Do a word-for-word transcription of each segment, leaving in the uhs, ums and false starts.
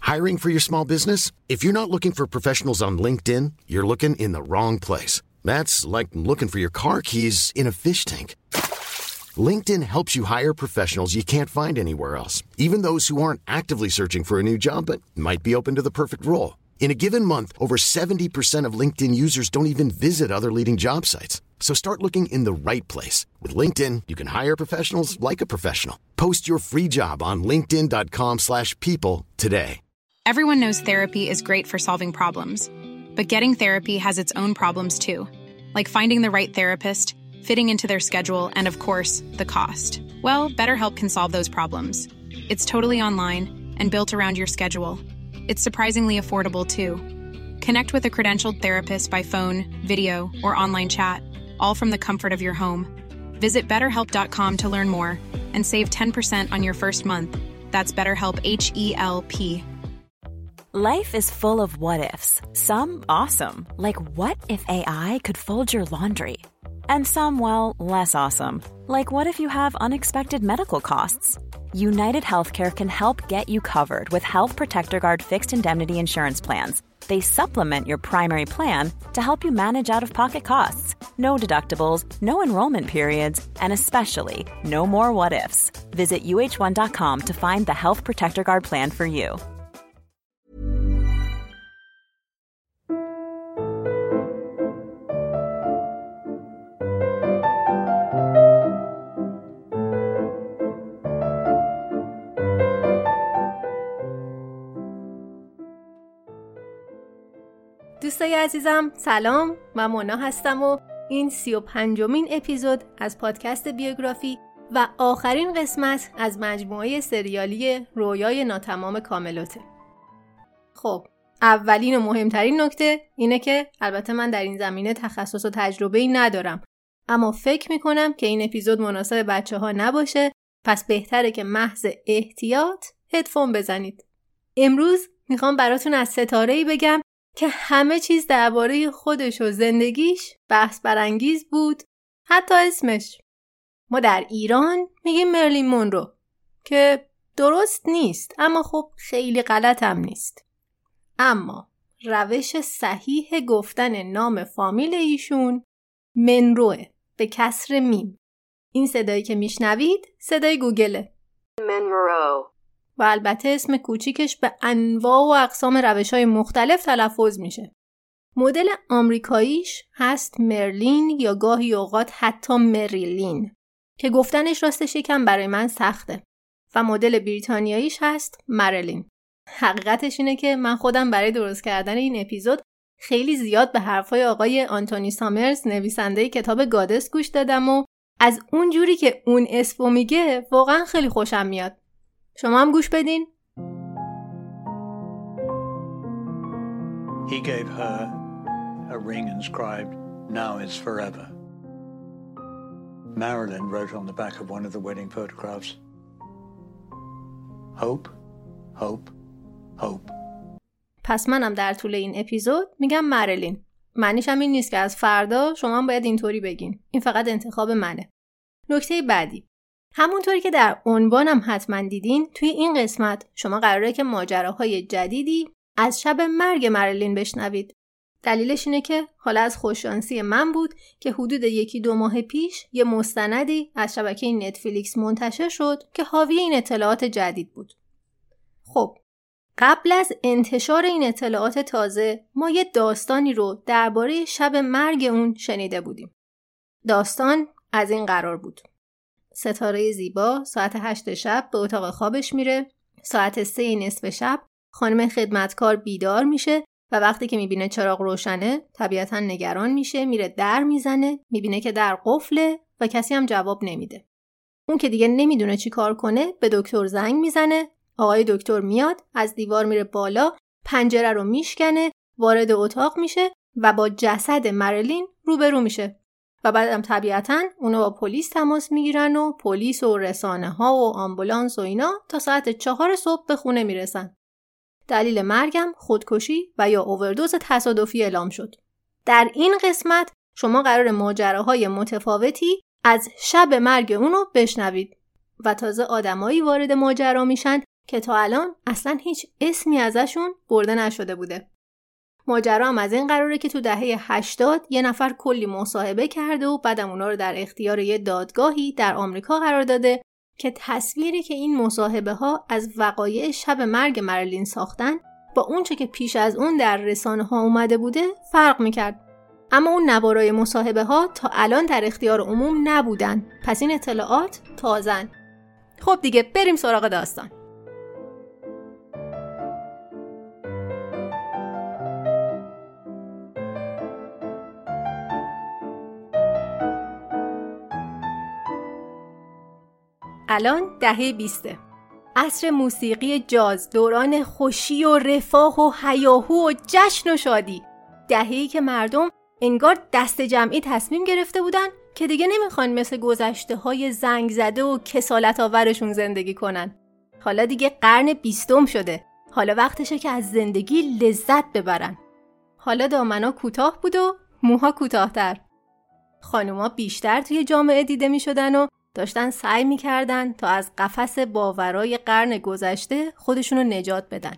Hiring for your small business? If you're not looking for professionals on LinkedIn, you're looking in the wrong place. That's like looking for your car keys in a fish tank. LinkedIn helps you hire professionals you can't find anywhere else, even those who aren't actively searching for a new job but might be open to the perfect role. In a given month, over seventy percent of LinkedIn users don't even visit other leading job sites. So start looking in the right place. With LinkedIn, you can hire professionals like a professional. Post your free job on linkedin.com slash people today. Everyone knows therapy is great for solving problems, but getting therapy has its own problems too, like finding the right therapist, fitting into their schedule, and of course, the cost. Well, BetterHelp can solve those problems. It's totally online and built around your schedule. It's surprisingly affordable too. Connect with a credentialed therapist by phone, video, or online chat, all from the comfort of your home. Visit better help dot com to learn more and save ten percent on your first month. That's BetterHelp, H E L P. Life is full of what-ifs. Some awesome, like what if A I could fold your laundry? And some, well, less awesome, like what if you have unexpected medical costs? United Healthcare can help get you covered with Health Protector Guard fixed indemnity insurance plans. They supplement your primary plan to help you manage out-of-pocket costs. No deductibles, no enrollment periods, and especially no more what-ifs. Visit U H one dot com to find the Health Protector Guard plan for you. دوستای عزیزم سلام، من مونا هستم و این سی و پنجمین اپیزود از پادکست بیوگرافی و آخرین قسمت از مجموعه سریالی رویای ناتمام کاملوته. خب اولین و مهمترین نکته اینه که البته من در این زمینه تخصص و تجربه‌ای ندارم، اما فکر میکنم که این اپیزود مناسب بچه ها نباشه، پس بهتره که محض احتیاط هدفون بزنید. امروز میخوام براتون از ستاره‌ای بگم که همه چیز درباره خودش و زندگیش بحث برانگیز بود، حتی اسمش. ما در ایران میگیم مرلین مونرو که درست نیست، اما خب خیلی غلط هم نیست. اما روش صحیح گفتن نام فامیل ایشون منروه به کسر میم. این صدایی که میشنوید صدای گوگله، منرو، و البته اسم کوچیکش به انواع و اقسام روش‌های مختلف تلفظ میشه. مدل آمریکاییش هست مرلین یا گاهی اوقات حتی مریلین که گفتنش راستش یکم برای من سخته، و مدل بریتانیاییش هست مرلین. حقیقتش اینه که من خودم برای درست کردن این اپیزود خیلی زیاد به حرفای آقای آنتونی سامرز نویسنده کتاب گادس گوش دادم و از اون جوری که اون اسمو میگه واقعا خیلی خوشم میاد. شما هم گوش بدین. He gave her a ring inscribed, "Now is forever." Marilyn wrote on the back of one of the wedding photographs, "Hope, hope, hope." پس منم در طول این اپیزود میگم مرلین. معنیش هم این نیست که از فردا شما هم باید اینطوری بگین. این فقط انتخاب منه. نکته بعدی، همونطوری که در عنوانم حتما دیدین، توی این قسمت شما قراره که ماجراهای جدیدی از شب مرگ مرلین بشنوید. دلیلش اینه که حالا از خوششانسی من بود که حدود یکی دو ماه پیش یه مستندی از شبکه نتفلیکس منتشر شد که حاوی این اطلاعات جدید بود. خب قبل از انتشار این اطلاعات تازه ما یه داستانی رو درباره شب مرگ اون شنیده بودیم. داستان از این قرار بود: ستاره زیبا ساعت هشت شب به اتاق خوابش میره. ساعت سه نصف شب خانم خدمتکار بیدار میشه و وقتی که میبینه چراغ روشنه طبیعتاً نگران میشه، میره در میزنه، میبینه که در قفله و کسی هم جواب نمیده. اون که دیگه نمیدونه چی کار کنه به دکتر زنگ میزنه. آقای دکتر میاد، از دیوار میره بالا، پنجره رو میشکنه، وارد اتاق میشه و با جسد مرلین روبرو میشه. و بعدم طبیعتاً اونا با پلیس تماس میگیرن و پلیس و رسانه ها و آمبولانس و اینا تا ساعت چهار صبح به خونه میرسن. دلیل مرگم خودکشی و یا اووردوز تصادفی اعلام شد. در این قسمت شما قرار ماجراهای متفاوتی از شب مرگ اونو بشنوید و تازه آدمایی وارد ماجرا میشن که تا الان اصلا هیچ اسمی ازشون برده نشده بوده. ماجرا هم از این قراره که تو دهه هشتاد یه نفر کلی مصاحبه کرده و بعدم اونا رو در اختیار یه دادگاهی در آمریکا قرار داده که تصویری که این مصاحبه ها از وقایع شب مرگ مریلین ساختن با اون چه که پیش از اون در رسانه ها اومده بوده فرق میکرد. اما اون نوارای مصاحبه ها تا الان در اختیار عموم نبودن، پس این اطلاعات تازن. خب دیگه بریم سراغ داستان. الان دهه بیسته. عصر موسیقی جاز، دوران خوشی و رفاه و هیاهو و جشن و شادی. دهه‌ای که مردم انگار دست جمعی تصمیم گرفته بودن که دیگه نمیخوان مثل گذشته‌های زنگ زده و کسالت آورشون زندگی کنن. حالا دیگه قرن بیستم شده. حالا وقتشه که از زندگی لذت ببرن. حالا دامنا کوتاه بود و موها کوتاه‌تر. خانوما بیشتر توی جامعه دیده میشدن و داشتن سعی میکردن تا از قفس باورای قرن گذشته خودشونو نجات بدن.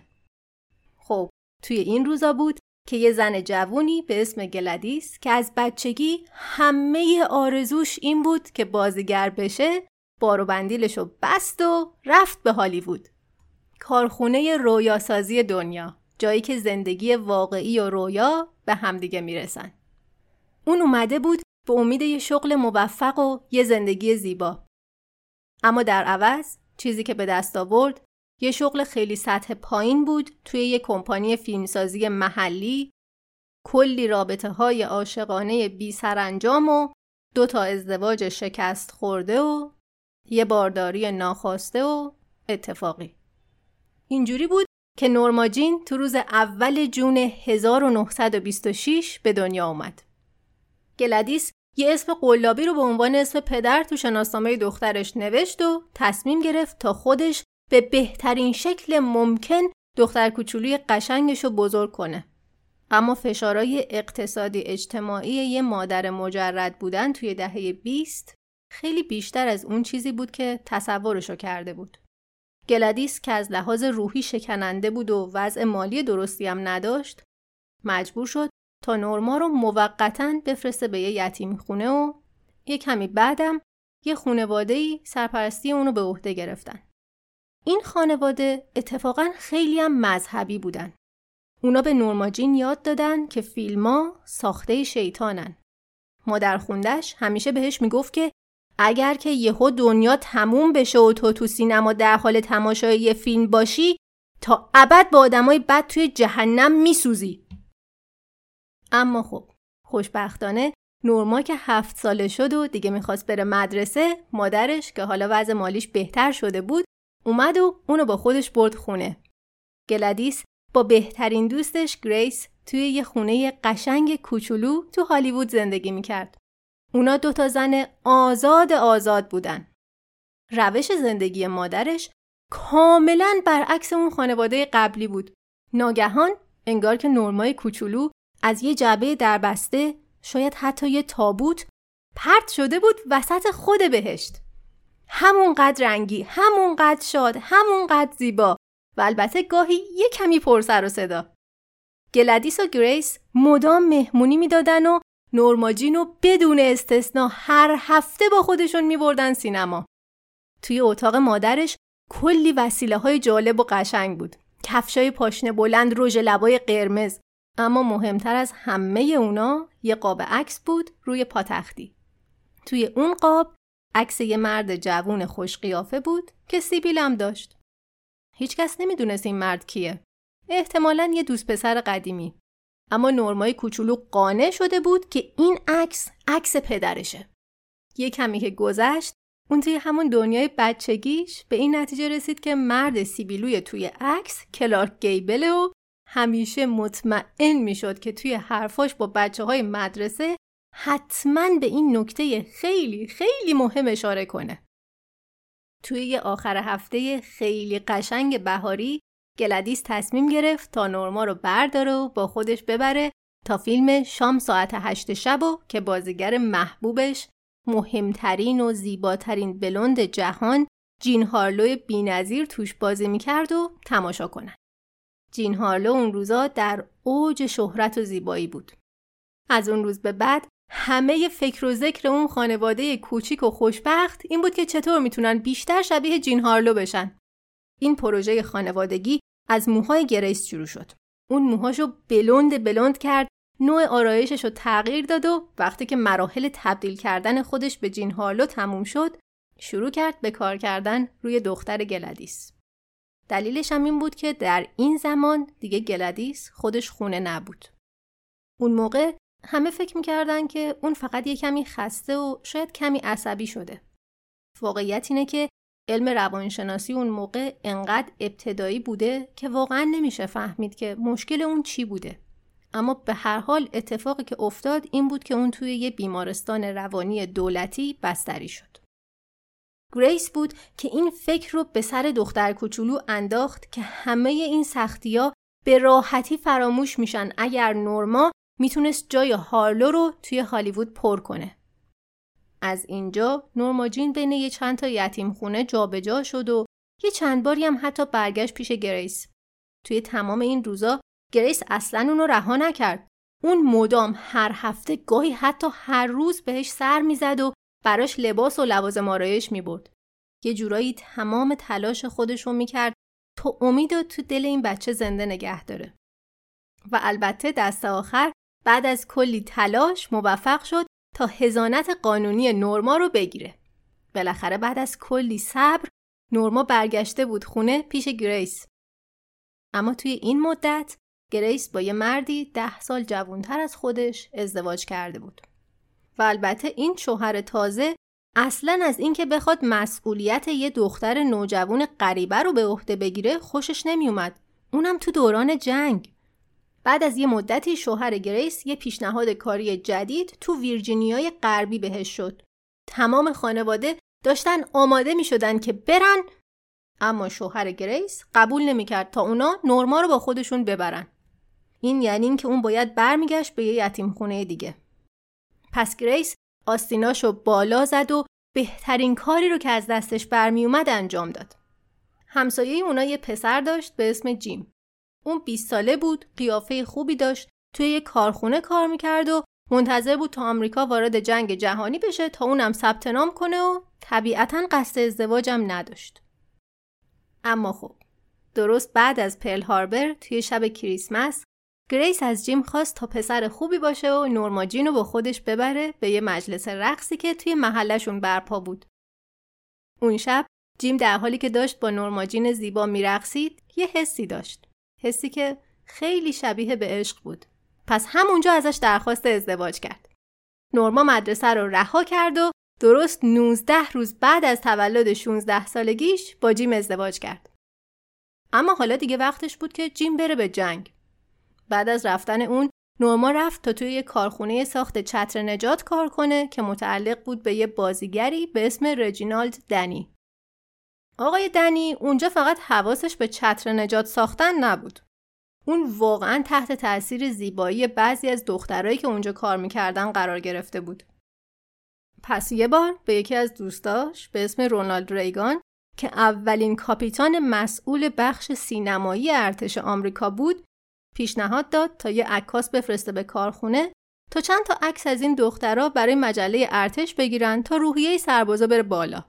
خب توی این روزا بود که یه زن جوونی به اسم گلادیس که از بچگی همه آرزوش این بود که بازیگر بشه، بار و بندیلشو بست و رفت به هالیوود. کارخونه رویاسازی دنیا، جایی که زندگی واقعی و رویا به همدیگه میرسن. اون اومده بود به امید یه شغل موفق و یه زندگی زیبا. اما در عوض چیزی که به دست آورد یه شغل خیلی سطح پایین بود توی یه کمپانی فیلمسازی محلی، کلی رابطه های عاشقانه بی سرانجام و دو تا ازدواج شکست خورده و یه بارداری ناخواسته و اتفاقی. اینجوری بود که نورما جین تو روز اول جون هزار و نهصد و بیست و شش به دنیا اومد. گلادیس یه اسم قلابی رو به عنوان اسم پدر تو شناسنامه دخترش نوشت و تصمیم گرفت تا خودش به بهترین شکل ممکن دختر کوچولوی قشنگش رو بزرگ کنه. اما فشارهای اقتصادی اجتماعی یه مادر مجرد بودن توی دهه بیست خیلی بیشتر از اون چیزی بود که تصورشو کرده بود. گلادیس که از لحاظ روحی شکننده بود و وضع مالی درستی هم نداشت، مجبور شد تا نورما رو موقتاً بفرسته به یه یتیم خونه و یه کمی بعدم یه خانواده‌ای سرپرستی اونو به عهده گرفتن. این خانواده اتفاقاً خیلی هم مذهبی بودن. اونا به نورما جین یاد دادن که فیلم‌ها ساخته شیطانن. مادر خوندش همیشه بهش میگفت که اگر که یهو دنیا تموم بشه و تو تو سینما در حال تماشای یه فیلم باشی تا ابد با آدمای بد توی جهنم میسوزی. اما خب خوشبختانه نورما که هفت ساله شد و دیگه میخواست بره مدرسه، مادرش که حالا وضع مالیش بهتر شده بود اومد و اونو با خودش برد خونه. گلادیس با بهترین دوستش گریس توی یه خونه قشنگ کوچولو تو هالیوود زندگی میکرد. اونا دوتا زن آزاد آزاد بودن. روش زندگی مادرش کاملاً برعکس اون خانواده قبلی بود. ناگهان انگار که نورمای کوچولو از یه جعبه دربسته، شاید حتی یه تابوت، پرت شده بود وسط خود بهشت. همونقدر رنگی، همونقدر شاد، همونقدر زیبا و البته گاهی یه کمی پر سر و صدا. گلادیس و گریس مدام مهمونی میدادن و نورما جینو بدون استثنا هر هفته با خودشون میبردن سینما. توی اتاق مادرش کلی وسیله های جالب و قشنگ بود. کفشای پاشنه بلند، رژ لبای قرمز. اما مهمتر از همه اونا یه قاب عکس بود روی پاتختی. توی اون قاب عکس یه مرد جوون خوش قیافه بود که سیبیل هم داشت. هیچ کس نمیدونست این مرد کیه. احتمالاً یه دوست پسر قدیمی. اما نورمای کوچولو قانع شده بود که این عکس عکس پدرشه. یه کمی که گذشت، اون توی همون دنیای بچگیش به این نتیجه رسید که مرد سیبیلوی توی عکس کلارک گیبل و همیشه مطمئن میشد که توی حرفاش با بچه‌های مدرسه حتماً به این نکته خیلی خیلی مهم اشاره کنه. توی یه آخر هفته خیلی قشنگ بهاری، گلادیس تصمیم گرفت تا نورما رو برداره و با خودش ببره تا فیلم شام ساعت هشت شب و که بازیگر محبوبش، مهمترین و زیباترین بلوند جهان، جین هارلو بی‌نظیر توش بازی میکرد و تماشا کنن. جین هارلو اون روزا در اوج شهرت و زیبایی بود. از اون روز به بعد همه فکر و ذکر اون خانواده کوچیک و خوشبخت این بود که چطور میتونن بیشتر شبیه جین هارلو بشن. این پروژه خانوادگی از موهای گریس شروع شد. اون موهاشو بلند بلند کرد، نوع آرایششو تغییر داد و وقتی که مراحل تبدیل کردن خودش به جین هارلو تموم شد، شروع کرد به کار کردن روی دختر گلادیس. دلیلش هم این بود که در این زمان دیگه گلادیس خودش خونه نبود. اون موقع همه فکر میکردن که اون فقط یه کمی خسته و شاید کمی عصبی شده. واقعیت اینه که علم روانشناسی اون موقع انقدر ابتدایی بوده که واقعا نمیشه فهمید که مشکل اون چی بوده. اما به هر حال اتفاقی که افتاد این بود که اون توی یه بیمارستان روانی دولتی بستری شد. گریس بود که این فکر رو به سر دختر کوچولو انداخت که همه این سختی‌ها به راحتی فراموش میشن اگر نورما میتونست جای هارلو رو توی هالیوود پر کنه. از اینجا نورما جین بین یه چند تا یتیم خونه جابجا شد و یه چند باری هم حتی برگشت پیش گریس. توی تمام این روزا گریس اصلاً اونو رها نکرد. اون مدام هر هفته گاهی حتی هر روز بهش سر میزد و براش لباس و لوازم آرایش میبرد. یه جورایی تمام تلاش خودش رو میکرد تا امید تو دل این بچه زنده نگه داره. و البته دست آخر بعد از کلی تلاش موفق شد تا حضانت قانونی نورما رو بگیره. بالاخره بعد از کلی صبر نورما برگشته بود خونه پیش گریس. اما توی این مدت گریس با یه مردی ده سال جوانتر از خودش ازدواج کرده بود. و البته این شوهر تازه اصلاً از این که بخواد مسئولیت یه دختر نوجوان غریبه رو به عهده بگیره خوشش نمی اومد. اونم تو دوران جنگ. بعد از یه مدتی شوهر گریس یه پیشنهاد کاری جدید تو ویرجینیای غربی بهش شد. تمام خانواده داشتن آماده می شدن که برن، اما شوهر گریس قبول نمی کرد تا اونا نورما رو با خودشون ببرن. این یعنی این که اون باید برمیگشت به یه یتیم خونه دیگه. پس گریس آستیناشو بالا زد و بهترین کاری رو که از دستش برمی اومد انجام داد. همسایه اونا یه پسر داشت به اسم جیم. اون بیست ساله بود، قیافه خوبی داشت، توی یه کارخونه کار میکرد و منتظر بود تا آمریکا وارد جنگ جهانی بشه تا اونم ثبت نام کنه و طبیعتاً قصد ازدواجم نداشت. اما خب درست بعد از پرل هاربر توی شب کریسمس گریس از جیم خواست تا پسر خوبی باشه و نورما جین رو با خودش ببره به یه مجلس رقصی که توی محلشون برپا بود. اون شب جیم در حالی که داشت با نورما جین زیبا میرقصید یه حسی داشت. حسی که خیلی شبیه به عشق بود. پس همونجا ازش درخواست ازدواج کرد. نورما مدرسه رو رها کرد و درست نوزده روز بعد از تولد شانزده سالگیش با جیم ازدواج کرد. اما حالا دیگه وقتش بود که جیم بره به جنگ. بعد از رفتن اون نورما رفت تا توی یه کارخونه ساخت چتر نجات کار کنه که متعلق بود به یه بازیگری به اسم رجینالد دنی. آقای دنی اونجا فقط حواسش به چتر نجات ساختن نبود. اون واقعاً تحت تأثیر زیبایی بعضی از دخترایی که اونجا کار میکردن قرار گرفته بود. پس یه بار به یکی از دوستاش به اسم رونالد ریگان که اولین کاپیتان مسئول بخش سینمایی ارتش آمریکا بود پیشنهاد داد تا یه عکاس بفرسته به کارخونه تا چند تا عکس از این دخترها برای مجله ارتش بگیرن تا روحیه سربازا بره بالا.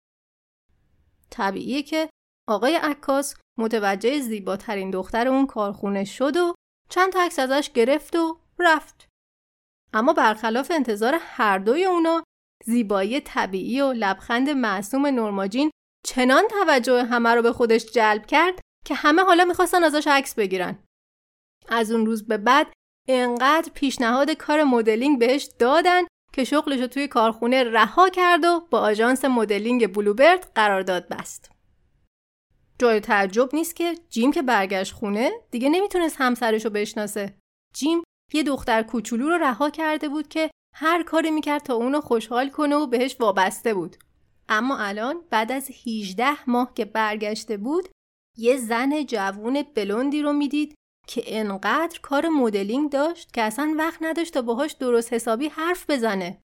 طبیعیه که آقای عکاس متوجه زیباترین دختر اون کارخونه شد و چند تا عکس ازش گرفت و رفت. اما برخلاف انتظار هر دوی اونا زیبایی طبیعی و لبخند معصوم نورما جین چنان توجه همه رو به خودش جلب کرد که همه حالا میخواستن ازش عکس بگیرن. از اون روز به بعد انقدر پیشنهاد کار مدلینگ بهش دادن که شغلش رو توی کارخونه رها کرد و با آژانس مدلینگ بلوبرد قرارداد بست. جای تعجب نیست که جیم که برگشت خونه دیگه نمیتونست همسرش رو بشناسه. جیم یه دختر کوچولو رو رها کرده بود که هر کاری میکرد تا اونو خوشحال کنه و بهش وابسته بود. اما الان بعد از هجده ماه که برگشته بود یه زن جوون بلوندی رو میدید که انقدر کار مدلینگ داشت که اصلا وقت نداشت تا باهاش درست حسابی حرف بزنه.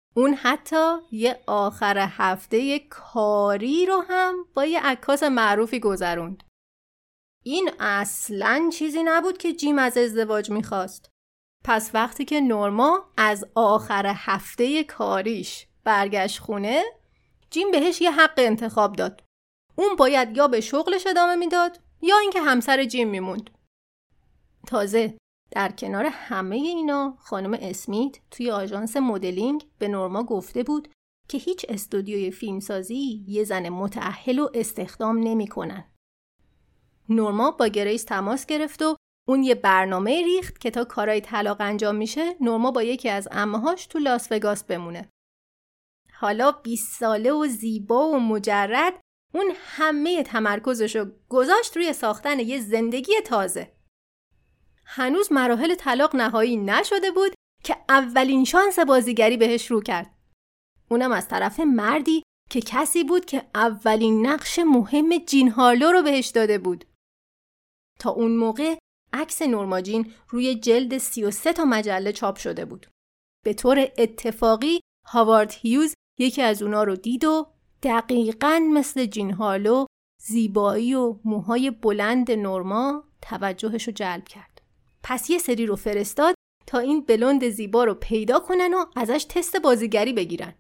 اون حتی یه آخر هفته کاری رو هم با یه عکاس معروفی گذروند. این اصلاً چیزی نبود که جیم از ازدواج میخواست. پس وقتی که نورما از آخر هفته کاریش برگشت خونه، جیم بهش یه حق انتخاب داد. اون باید یا به شغلش ادامه میداد یا اینکه همسر جیم میموند. تازه در کنار همه اینا خانم اسمیت توی آژانس مدلینگ به نورما گفته بود که هیچ استودیوی فیلمسازی یه زن متأهل و استخدام نمی‌کنن. نورما با گریس تماس گرفت و اون یه برنامه ریخت که تا کارای طلاق انجام میشه نورما با یکی از عمه‌هاش تو لاس وگاس بمونه. حالا بیست ساله و زیبا و مجرد، اون همه تمرکزشو گذاشت روی ساختن یه زندگی تازه. هنوز مراحل طلاق نهایی نشده بود که اولین شانس بازیگری بهش رو کرد. اونم از طرف مردی که کسی بود که اولین نقش مهم جین هارلو رو بهش داده بود. تا اون موقع عکس نورما جین روی جلد سی و سه تا مجله چاپ شده بود. به طور اتفاقی هاوارد هیوز یکی از اونا رو دید و دقیقاً مثل جین هارلو زیبایی و موهای بلند نورما توجهش رو جلب کرد. پس یه سری رو فرستاد تا این بلوند زیبا رو پیدا کنن و ازش تست بازیگری بگیرن.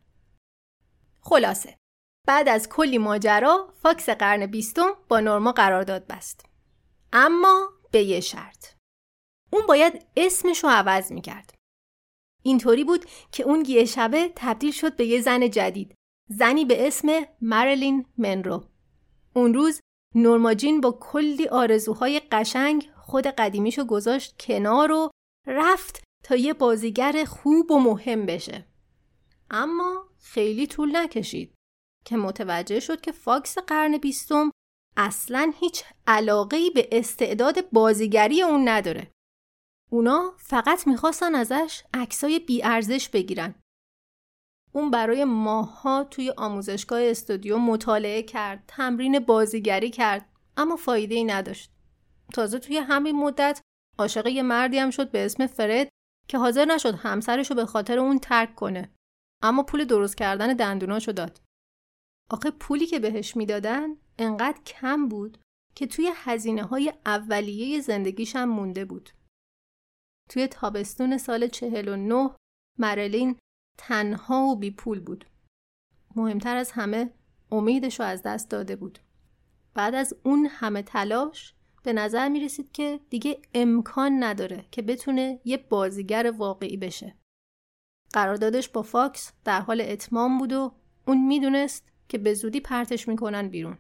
خلاصه بعد از کلی ماجرا فاکس قرن بیستم با نورما قرارداد بست. اما به یه شرط. اون باید اسمش رو عوض میکرد. اینطوری بود که اون یه شبه تبدیل شد به یه زن جدید. زنی به اسم مریلین منرو. اون روز نورما جین با کلی آرزوهای قشنگ خود قدیمیشو گذاشت کنار و رفت تا یه بازیگر خوب و مهم بشه. اما خیلی طول نکشید که متوجه شد که فاکس قرن بیستم اصلاً هیچ علاقه‌ای به استعداد بازیگری اون نداره. اونا فقط میخواستن ازش عکسای بی‌ارزش بگیرن. اون برای ماه‌ها توی آموزشگاه استودیو مطالعه کرد، تمرین بازیگری کرد، اما فایده‌ای نداشت. تازه توی همین مدت عاشق یه مردی هم شد به اسم فرد که حاضر نشد همسرشو به خاطر اون ترک کنه، اما پول درست کردن دندوناشو داد. آخه پولی که بهش میدادن انقدر کم بود که توی هزینه‌های اولیه زندگیش هم مونده بود. توی تابستون سال چهل و نه مریلین تنها و بی پول بود. مهمتر از همه امیدشو از دست داده بود. بعد از اون همه تلاش به نظر می رسید که دیگه امکان نداره که بتونه یه بازیگر واقعی بشه. قراردادش با فاکس در حال اتمام بود و اون می دونست که به زودی پرتش می کنن بیرون.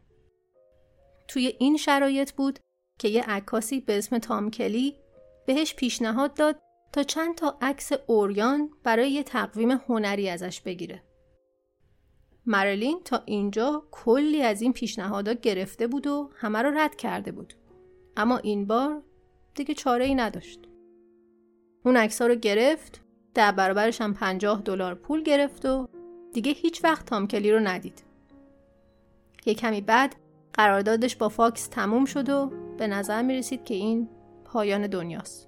توی این شرایط بود که یه عکاسی به اسم تام کلی بهش پیشنهاد داد تا چند تا عکس اوریان برای یه تقویم هنری ازش بگیره. مریلین تا اینجا کلی از این پیشنهادها گرفته بود و همه رو رد کرده بود. اما این بار دیگه چاره‌ای نداشت. اون عکس‌ها رو گرفت، در برابرش هم پنجاه دلار پول گرفت و دیگه هیچ وقت تام کلی رو ندید. یه کمی بعد قراردادش با فاکس تموم شد و به نظر می رسید که این پایان دنیاست.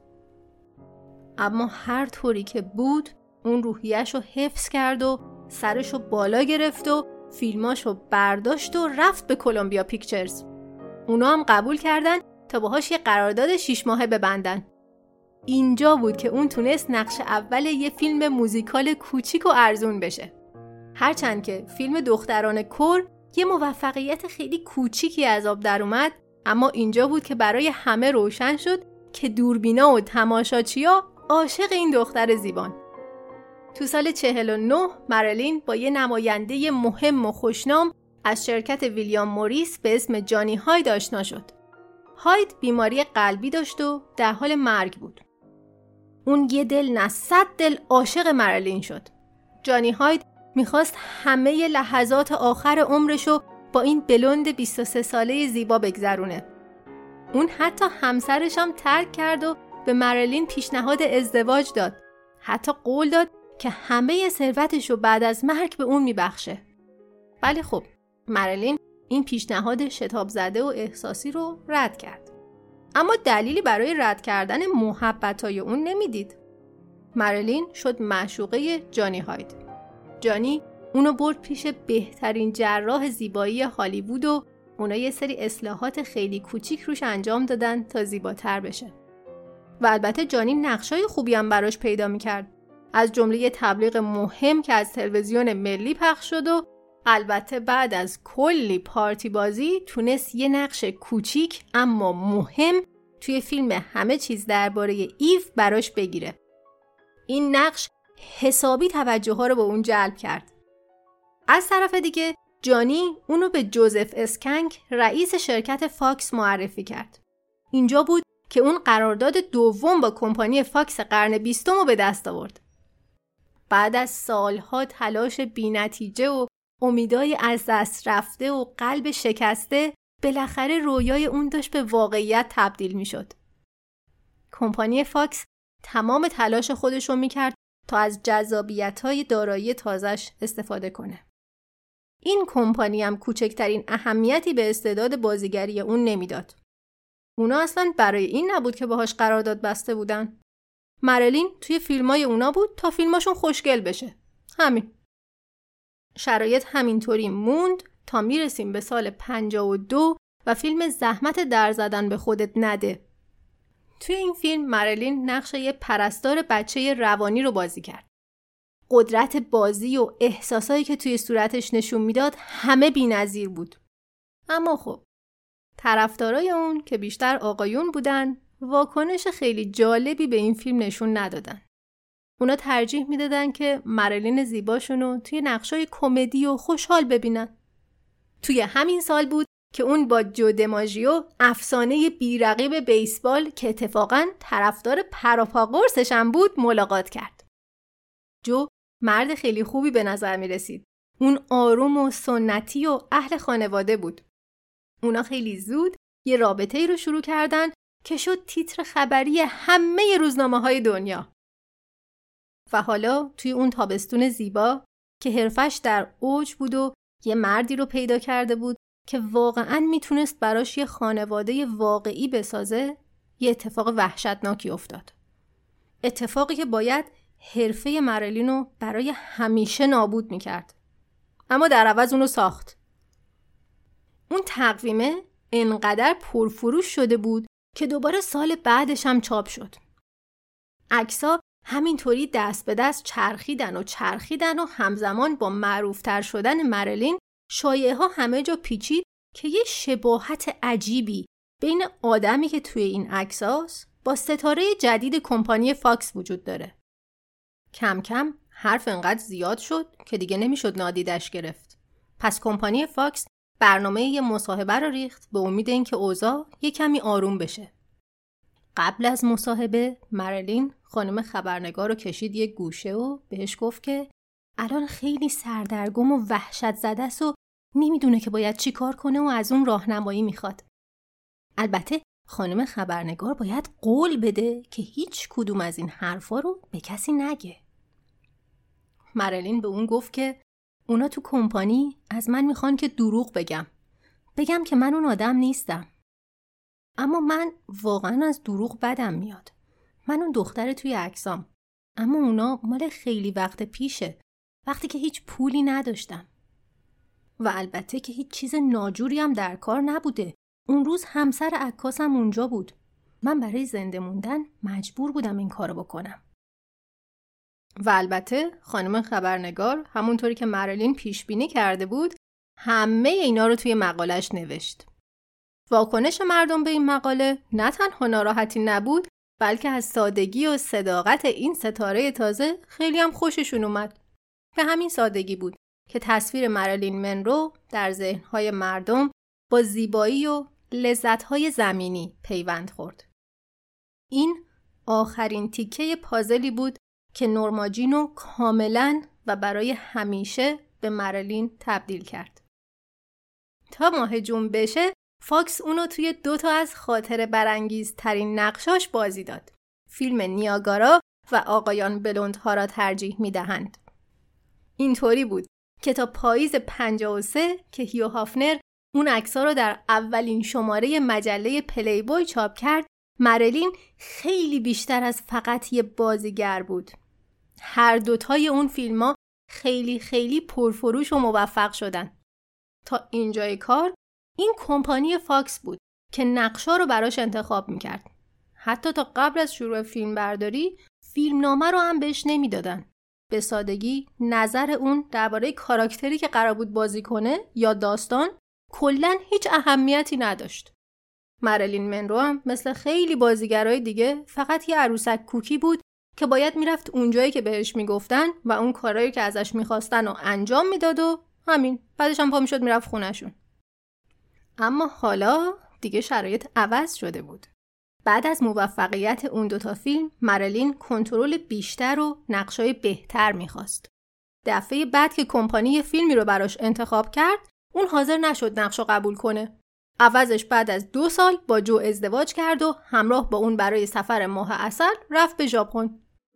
اما هر طوری که بود اون روحیه‌شو حفظ کرد و سرشو بالا گرفت و فیلماشو برداشت و رفت به کلمبیا پیکچرز. اونا هم قبول کردن تا باهاش یه قرارداد شیش ماهه ببندن. اینجا بود که اون تونست نقش اول یه فیلم موزیکال کوچیک و ارزون بشه. هرچند که فیلم دختران کور یه موفقیت خیلی کوچیکی از آب در اومد، اما اینجا بود که برای همه روشن شد که دوربینا و تماشاچیا عاشق این دختر زیبان. تو سال چهل و نه مریلین با یه نماینده مهم و خوشنام از شرکت ویلیام موریس به اسم جانی هاید آشنا شد. هاید بیماری قلبی داشت و در حال مرگ بود. اون یه دل نه صد دل عاشق مریلین شد. جانی هاید میخواست همه لحظات آخر عمرشو با این بلوند بیست و سه ساله زیبا بگذرونه. اون حتی همسرش هم ترک کرد و به مریلین پیشنهاد ازدواج داد. حتی قول داد که همه ثروتشو بعد از مرگ به اون میبخشه. ولی خب مریلین این پیشنهاد شتاب زده و احساسی رو رد کرد. اما دلیلی برای رد کردن محبتای اون نمیدید. مریلین شد معشوقه جانی هاید. جانی اونو برد پیش بهترین جراح زیبایی هالیوود و اونا یه سری اصلاحات خیلی کوچیک روش انجام دادن تا زیباتر بشه. و البته جانی نقشای خوبی هم براش پیدا میکرد. از جمله یه تبلیغ مهم که از تلویزیون ملی پخش شد و البته بعد از کلی پارتی بازی تونست یه نقش کوچیک اما مهم توی فیلم همه چیز درباره ایو براش بگیره. این نقش حسابی توجه ها رو به اون جلب کرد. از طرف دیگه جانی اونو به جوزف اسکنک رئیس شرکت فاکس معرفی کرد. اینجا بود که اون قرارداد دوم با کمپانی فاکس قرن بیستم رو به دست آورد. بعد از سالها تلاش بی‌نتیجه و امیدای از دست رفته و قلب شکسته، بالاخره رویای اون داشت به واقعیت تبدیل می شد. کمپانی فاکس تمام تلاش خودش رو می کرد تا از جذابیت‌های دارایی تازه‌اش استفاده کنه. این کمپانی هم کوچکترین اهمیتی به استعداد بازیگری اون نمیداد. اونا اصلاً برای این نبود که باهاش قرارداد بسته بودن. مریلین توی فیلمای اونا بود تا فیلماشون خوشگل بشه. همین. شرایط همینطوری موند تا میرسیم به سال پنجاه و دو و فیلم زحمت در زدن به خودت نده. توی این فیلم مریلین نقش یه پرستار بچه روانی رو بازی کرد. قدرت بازی و احساسایی که توی صورتش نشون میداد همه بی‌نظیر بود. اما خب طرفدارای اون که بیشتر آقایون بودن واکنش خیلی جالبی به این فیلم نشون ندادن. اونا ترجیح میدادن که مریلین زیباشونو توی نقشای کمدی و خوشحال ببینن. توی همین سال بود که اون با جو دیماژیو افسانه بی‌رقیب بیسبال که اتفاقاً طرفدار پراپا قرصش هم بود ملاقات کرد. جو مرد خیلی خوبی به نظر می رسید. اون آروم و سنتی و اهل خانواده بود. اونا خیلی زود یه رابطه‌ای رو شروع کردن که شد تیتر خبری همه روزنامه‌های دنیا. و حالا توی اون تابستون زیبا که حرفش در اوج بود و یه مردی رو پیدا کرده بود که واقعاً میتونست براش یه خانواده واقعی بسازه، یه اتفاق وحشتناکی افتاد. اتفاقی که باید حرفه مریلین رو برای همیشه نابود میکرد. اما در عوض اونو ساخت. اون تقویمه انقدر پرفروش شده بود که دوباره سال بعدش هم چاپ شد. عکس‌ها همینطوری دست به دست چرخیدن و چرخیدن و همزمان با معروفتر شدن مریلین شایعه ها همه جا پیچید که یه شباهت عجیبی بین آدمی که توی این عکساست با ستاره جدید کمپانی فاکس وجود داره. کم کم حرف انقدر زیاد شد که دیگه نمیشد نادیدش گرفت. پس کمپانی فاکس برنامه یه مصاحبه رو ریخت به امید اینکه اوضاع یه کمی آروم بشه. قبل از مصاحبه مریلین خانم خبرنگار رو کشید یه گوشه و بهش گفت که الان خیلی سردرگم و وحشت زده است و نمیدونه که باید چی کار کنه و از اون راهنمایی میخواد. البته خانم خبرنگار باید قول بده که هیچ کدوم از این حرفا رو به کسی نگه. مریلین به اون گفت که اونا تو کمپانی از من میخوان که دروغ بگم. بگم که من اون آدم نیستم. اما من واقعا از دروغ بدم میاد. من اون دختر توی عکسام. اما اونا مال خیلی وقت پیشه. وقتی که هیچ پولی نداشتم. و البته که هیچ چیز ناجوری هم در کار نبوده. اون روز همسر عکاسم اونجا بود. من برای زنده موندن مجبور بودم این کارو بکنم. و البته خانم خبرنگار همونطوری که مریلین پیش بینی کرده بود همه اینا رو توی مقالش نوشت. واکنش مردم به این مقاله نه تنها ناراحتی نبود بلکه از سادگی و صداقت این ستاره تازه خیلی هم خوششون اومد. به همین سادگی بود که تصویر مریلین منرو در ذهن‌های مردم با زیبایی و لذت‌های زمینی پیوند خورد. این آخرین تیکه پازلی بود که نورما جینو کاملاً و برای همیشه به مریلین تبدیل کرد. تا ماه جون بشه فاکس اونو توی دو تا از خاطره برانگیز ترین نقشاش بازی داد. فیلم نیاگارا و آقایان بلوندها را ترجیح می دهند. اینطوری بود که تا پاییز پنجاه و سه که هیو هافنر اون عکس‌ها رو در اولین شماره مجله پلی بوی چاپ کرد، مریلین خیلی بیشتر از فقط یه بازیگر بود. هر دوتای اون فیلم‌ها خیلی خیلی پرفروش و موفق شدن. تا اینجای کار این کمپانی فاکس بود که نقشا رو براش انتخاب میکرد. حتی تا قبل از شروع فیلم برداری فیلمنامه رو هم بهش نمیدادن. به سادگی نظر اون درباره کاراکتری که قرار بود بازی کنه یا داستان کلاً هیچ اهمیتی نداشت. مریلین منرو هم مثل خیلی بازیگرای دیگه فقط یه عروسک کوکی بود که باید میرفت اونجایی که بهش میگفتن و اون کارایی که ازش میخواستن رو انجام میداد و همین. بعدش هم پا میشد میرفت خونهشون. اما حالا دیگه شرایط عوض شده بود. بعد از موفقیت اون دوتا فیلم مریلین کنترل بیشتر و نقشای بهتر میخواست. دفعه بعد که کمپانی فیلمی رو براش انتخاب کرد اون حاضر نشد نقشو قبول کنه. عوضش بعد از دو سال با جو ازدواج کرد و همراه با اون برای سفر ماه عسل رفت به ژاپن.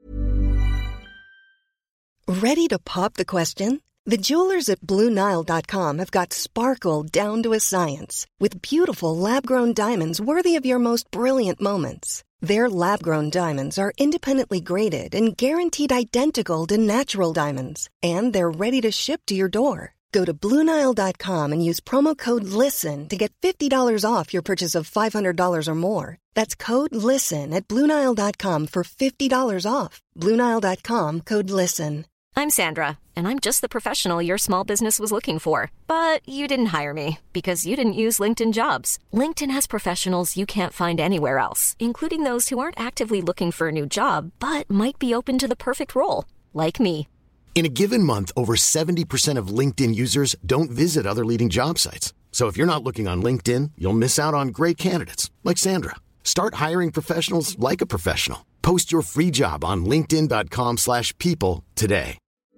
Ready to pop the question? The jewelers at Blue Nile dot com have got sparkle down to a science with beautiful lab-grown diamonds worthy of your most brilliant moments. Their lab-grown diamonds are independently graded and guaranteed identical to natural diamonds, and they're ready to ship to your door. Go to Blue Nile dot com and use promo code LISTEN to get fifty dollars off your purchase of five hundred dollars or more. That's code LISTEN at Blue Nile dot com for fifty dollars off. Blue Nile dot com, code LISTEN. I'm Sandra, and I'm just the professional your small business was looking for. But you didn't hire me because you didn't use LinkedIn Jobs. LinkedIn has professionals you can't find anywhere else, including those who aren't actively looking for a new job, but might be open to the perfect role, like me. In a given month, over seventy percent of LinkedIn users don't visit other leading job sites. So if you're not looking on LinkedIn, you'll miss out on great candidates like Sandra. Start hiring professionals like a professional. Post your free job on linkedin dot com slash people today.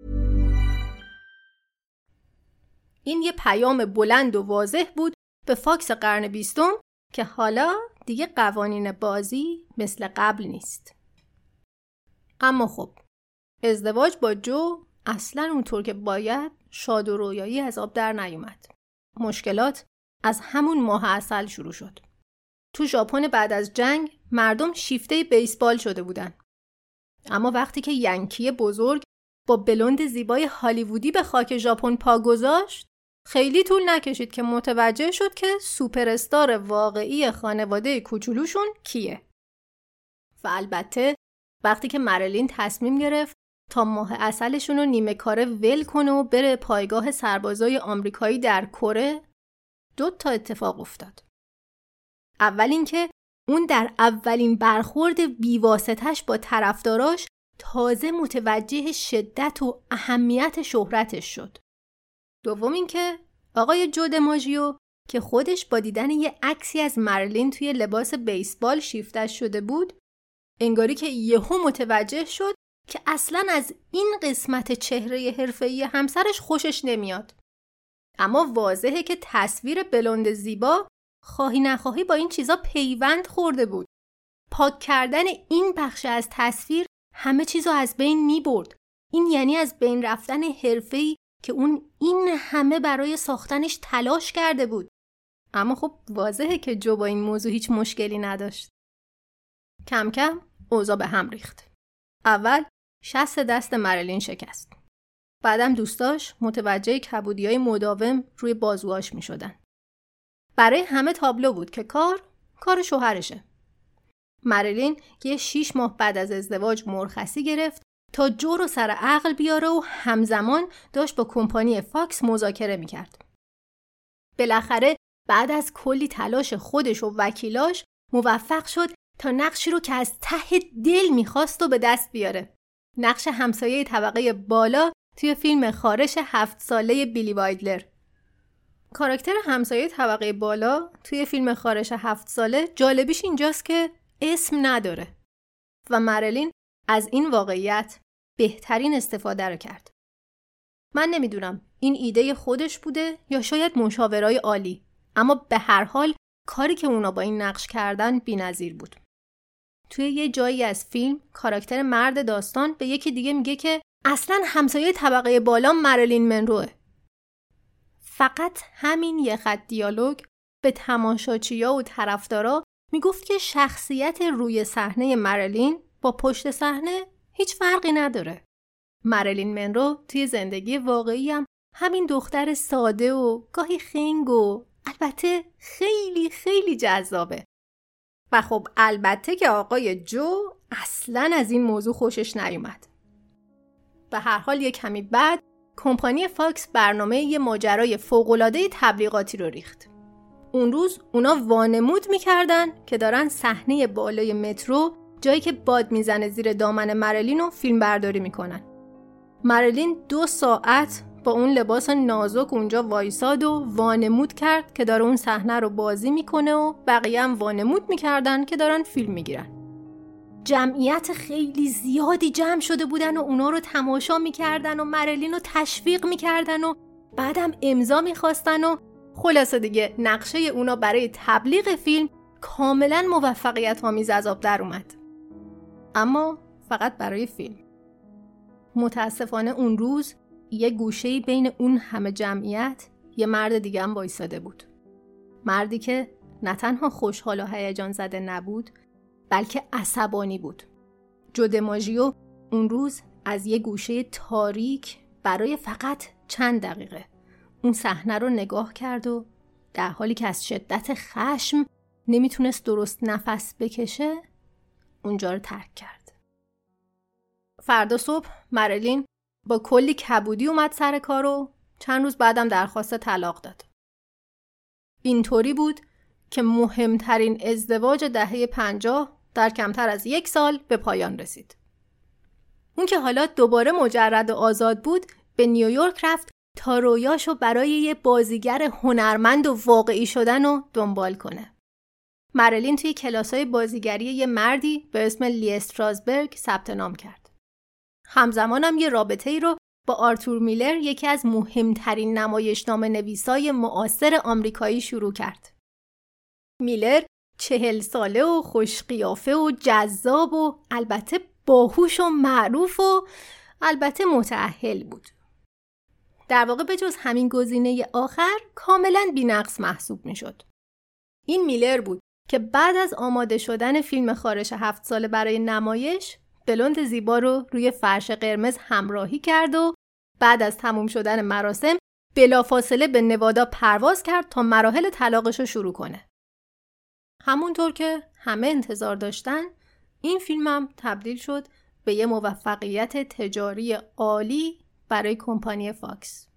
این یه پیام بلند و واضح بود به فاکس قرن بیستم که حالا دیگه قوانین بازی مثل قبل نیست. اما خب ازدواج با جو اصلاً اونطور که باید شاد و رویایی از آب در نیومد. مشکلات از همون ماه عسل شروع شد. تو ژاپن بعد از جنگ مردم شیفته بیسبال شده بودن. اما وقتی که ینکی بزرگ با بلوند زیبای هالیوودی به خاک ژاپن پا گذاشت، خیلی طول نکشید که متوجه شد که سوپر استار واقعی خانواده کوچولوشون کیه. و البته وقتی که مریلین تصمیم گرفت تا ماه عسلشون رو نیمه کاره ول کنه و بره پایگاه سربازای آمریکایی در کره، دو تا اتفاق افتاد. اول اینکه اون در اولین برخورد بیواسطش با طرفداراش تازه متوجه شدت و اهمیت شهرتش شد. دوم اینکه آقای جو دماژیو که خودش با دیدن یه عکسی از مریلین توی لباس بیسبال شیفتش شده بود، انگاری که یهو متوجه شد که اصلاً از این قسمت چهره حرفه‌ای همسرش خوشش نمیاد. اما واضحه که تصویر بلوند زیبا خواهی نخواهی با این چیزا پیوند خورده بود. پاک کردن این بخش از تصویر همه چیزو از بین می برد. این یعنی از بین رفتن حرفه‌ای که اون این همه برای ساختنش تلاش کرده بود. اما خب واضحه که جو با این موضوع هیچ مشکلی نداشت. کم کم اوضاع به هم ریخت. اول شست دست مریلین شکست. بعدم دوستاش متوجه کبودی‌های مداوم روی بازوهاش می شدن. برای همه تابلو بود که کار کار شوهرشه. مریلین یه شیش ماه بعد از ازدواج مرخصی گرفت تا جو رو سر عقل بیاره و همزمان داشت با کمپانی فاکس مذاکره میکرد. بالاخره بعد از کلی تلاش خودش و وکیلاش موفق شد تا نقشی رو که از ته دل میخواست و به دست بیاره. نقش همسایه طبقه بالا توی فیلم خارش هفت ساله بیلی وایدلر. کاراکتر همسایه طبقه بالا توی فیلم خارش هفت ساله جالبیش اینجاست که اسم نداره و مریلین از این واقعیت بهترین استفاده رو کرد. من نمیدونم این ایده خودش بوده یا شاید مشاورای عالی، اما به هر حال کاری که اونا با این نقش کردن بی‌نظیر بود. توی یه جایی از فیلم کاراکتر مرد داستان به یکی دیگه میگه که اصلاً همسایه طبقه بالا مریلین منروه. فقط همین یه خط دیالوگ به تماشاچی‌ها و طرفدارا میگفت که شخصیت روی صحنه مریلین با پشت صحنه هیچ فرقی نداره. مریلین منرو توی زندگی واقعی هم همین دختر ساده و گاهی خنگ و البته خیلی خیلی جذابه. و خب البته که آقای جو اصلاً از این موضوع خوشش نیومد. به هر حال یک کمی بعد کمپانی فاکس برنامه یه ماجرای فوق‌العاده تبلیغاتی رو ریخت. اون روز اونا وانمود میکردن که دارن صحنه بالای مترو، جایی که باد میزنه زیر دامن مریلین رو فیلم برداری میکنن. مریلین دو ساعت با اون لباس نازک اونجا وایساد و وانمود کرد که داره اون صحنه رو بازی میکنه و بقیه هم وانمود میکردن که دارن فیلم میگیرن. جمعیت خیلی زیادی جمع شده بودن و اونا رو تماشا میکردن و مریلین رو تشویق میکردن و بعدم امضا میخواستن و خلاصه دیگه نقشه اونا برای تبلیغ فیلم کاملا موفقیت آمیز از آب در اومد. اما فقط برای فیلم. متاسفانه اون روز یه گوشه‌ای بین اون همه جمعیت یه مرد دیگه هم وایساده بود. مردی که نه تنها خوشحال و هیجان زده نبود، بلکه عصبانی بود. جو دیماژیو اون روز از یه گوشه تاریک برای فقط چند دقیقه اون صحنه رو نگاه کرد و در حالی که از شدت خشم نمیتونست درست نفس بکشه اونجا رو ترک کرد. فردا صبح مریلین با کلی کبودی اومد سر کار و چند روز بعدم درخواست طلاق داد. اینطوری بود که مهمترین ازدواج دهه پنجاه در کمتر از یک سال به پایان رسید. اون که حالا دوباره مجرد و آزاد بود به نیویورک رفت تا رویاشو برای یه بازیگر هنرمند و واقعی شدن رو دنبال کنه. مریلین توی کلاسای بازیگری یه مردی به اسم لی استراسبرگ ثبت نام کرد. همزمان هم یه رابطه ای رو با آرتور میلر، یکی از مهمترین نمایشنامه نویسای معاصر آمریکایی شروع کرد. میلر چهل ساله و خوش قیافه و جذاب و البته باهوش و معروف و البته متأهل بود. در واقع به جز همین گزینه آخر کاملاً بی‌نقص محسوب میشد. این میلر بود که بعد از آماده شدن فیلم خارش هفت ساله برای نمایش بلوند زیبا رو روی فرش قرمز همراهی کرد و بعد از تموم شدن مراسم بلافاصله به نوادا پرواز کرد تا مراحل طلاقش رو شروع کنه. همونطور که همه انتظار داشتن این فیلمم تبدیل شد به یه موفقیت تجاری عالی برای کمپانی فاکس.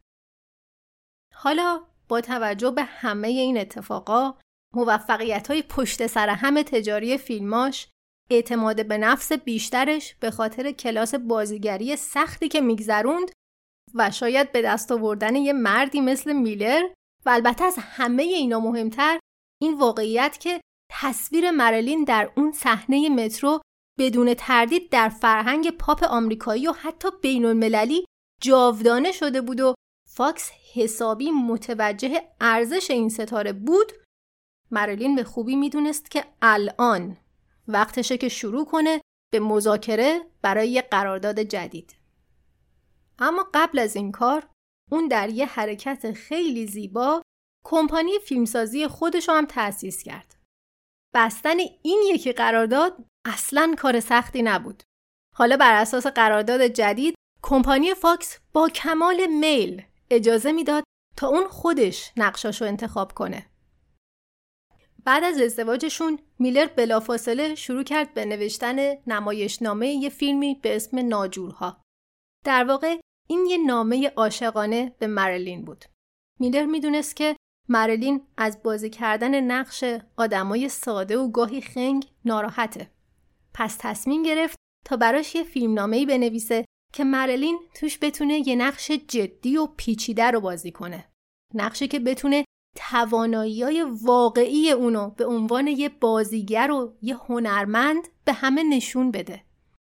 حالا با توجه به همه این اتفاقا، موفقیت‌های پشت سر هم تجاری فیلماش، اعتماد به نفس بیشترش به خاطر کلاس بازیگری سختی که میگذروند و شاید به دست آوردن یه مردی مثل میلر و البته از همه اینا مهمتر این واقعیت که تصویر مریلین در اون صحنه مترو بدون تردید در فرهنگ پاپ آمریکایی و حتی بین‌المللی جاودانه شده بود و فاکس حسابی متوجه ارزش این ستاره بود. مریلین به خوبی میدونست که الان وقتشه که شروع کنه به مذاکره برای یه قرارداد جدید. اما قبل از این کار اون در یه حرکت خیلی زیبا کمپانی فیلمسازی خودش رو هم تأسیس کرد. بستن این یکی قرارداد اصلاً کار سختی نبود. حالا بر اساس قرارداد جدید کمپانی فاکس با کمال میل اجازه میداد تا اون خودش نقشاشو انتخاب کنه. بعد از ازدواجشون میلر بلافاصله شروع کرد به نوشتن نمایشنامه یه فیلمی به اسم ناجورها. در واقع این یه نامه عاشقانه به مریلین بود. میلر میدونست که مریلین از بازی کردن نقش آدمای ساده و گاهی خنگ ناراحته. پس تصمیم گرفت تا براش یه فیلمنامه‌ای بنویسه که مریلین توش بتونه یه نقش جدی و پیچیده رو بازی کنه. نقشی که بتونه توانایی‌های واقعی اونو به عنوان یه بازیگر و یه هنرمند به همه نشون بده.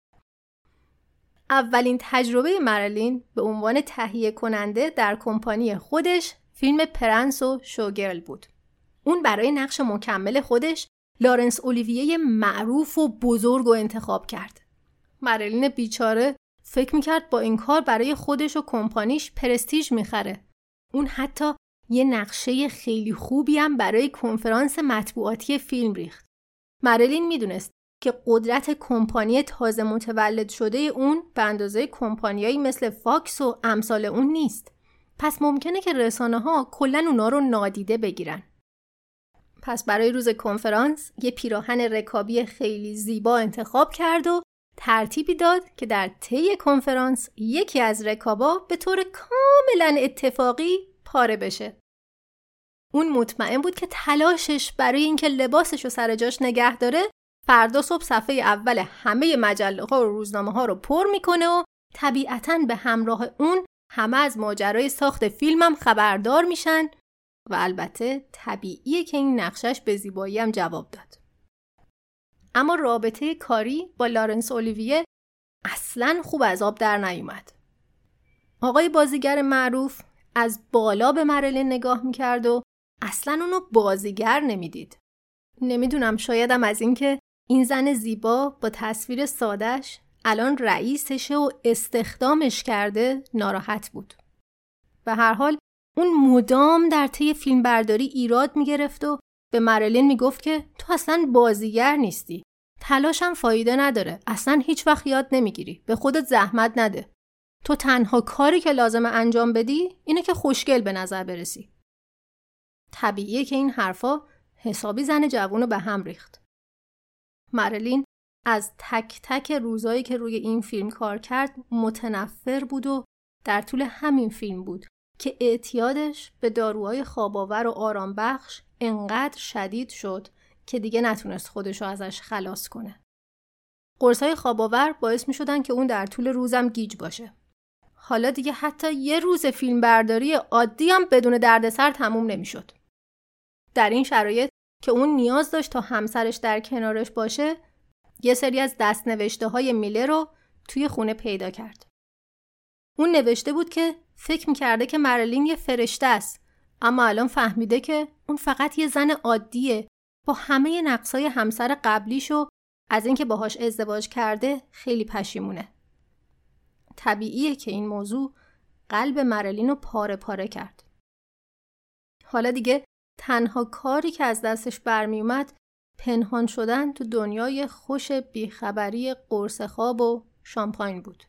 اولین تجربه مریلین به عنوان تهیه کننده در کمپانی خودش فیلم پرنس و شوگرل بود. اون برای نقش مکمل خودش لارنس اولیویه معروف و بزرگ رو انتخاب کرد. مریلین بیچاره فکر میکرد با این کار برای خودش و کمپانیش پرستیژ میخره. اون حتی یه نقشه خیلی خوبی هم برای کنفرانس مطبوعاتی فیلم ریخت. مریلین میدونست که قدرت کمپانی تازه متولد شده اون به اندازه کمپانیایی مثل فاکس و امثال اون نیست. پس ممکنه که رسانه ها کلن اونا رو نادیده بگیرن. پس برای روز کنفرانس یه پیراهن رکابی خیلی زیبا انتخاب کرد و ترتیبی داد که در طی کنفرانس یکی از رکابا به طور کاملا اتفاقی پاره بشه. اون مطمئن بود که تلاشش برای اینکه لباسش رو سر جاش نگه داره فردا صبح صفحه اول همه مجله ها و روزنامه ها رو پر میکنه و طبیعتاً به همراه اون همه از ماجرای ساخت فیلمم خبردار میشن و البته طبیعیه که این نقشش به زیبایی هم جواب داد. اما رابطه کاری با لارنس اولیویه اصلاً خوب از آب در نیومد. آقای بازیگر معروف از بالا به مریلین نگاه میکرد و اصلاً اونو بازیگر نمیدید. نمیدونم، شایدم از این که این زن زیبا با تصویر سادش الان رئیسشه و استخدامش کرده ناراحت بود. به هر حال اون مدام در طی فیلم برداری ایراد میگرفت و به مریلین میگفت که تو اصلا بازیگر نیستی. تلاشم فایده نداره. اصلا هیچ وقت یاد نمیگیری. به خودت زحمت نده. تو تنها کاری که لازمه انجام بدی اینه که خوشگل به نظر برسی. طبیعیه که این حرفا حسابی زن جوونو به هم ریخت. مریلین از تک تک روزایی که روی این فیلم کار کرد متنفر بود و در طول همین فیلم بود که اعتیادش به داروهای خواب‌آور و آرام بخش انقدر شدید شد که دیگه نتونست خودشو ازش خلاص کنه. قرصای خواب‌آور باعث می شدن که اون در طول روزم گیج باشه. حالا دیگه حتی یه روز فیلم برداری عادی هم بدون دردسر تموم نمی شد. در این شرایط که اون نیاز داشت تا همسرش در کنارش باشه، یه سری از دست‌نوشته های میلر رو توی خونه پیدا کرد. اون نوشته بود که فکر می‌کرده که مریلین یه فرشته است، اما الان فهمیده که اون فقط یه زن عادیه با همه نقصای همسر قبلیشو از اینکه باهاش ازدواج کرده خیلی پشیمونه. طبیعیه که این موضوع قلب مریلین رو پاره پاره کرد. حالا دیگه تنها کاری که از دستش برمی اومد پنهان شدن تو دنیای خوش بیخبری قرص خواب و شامپاین بود.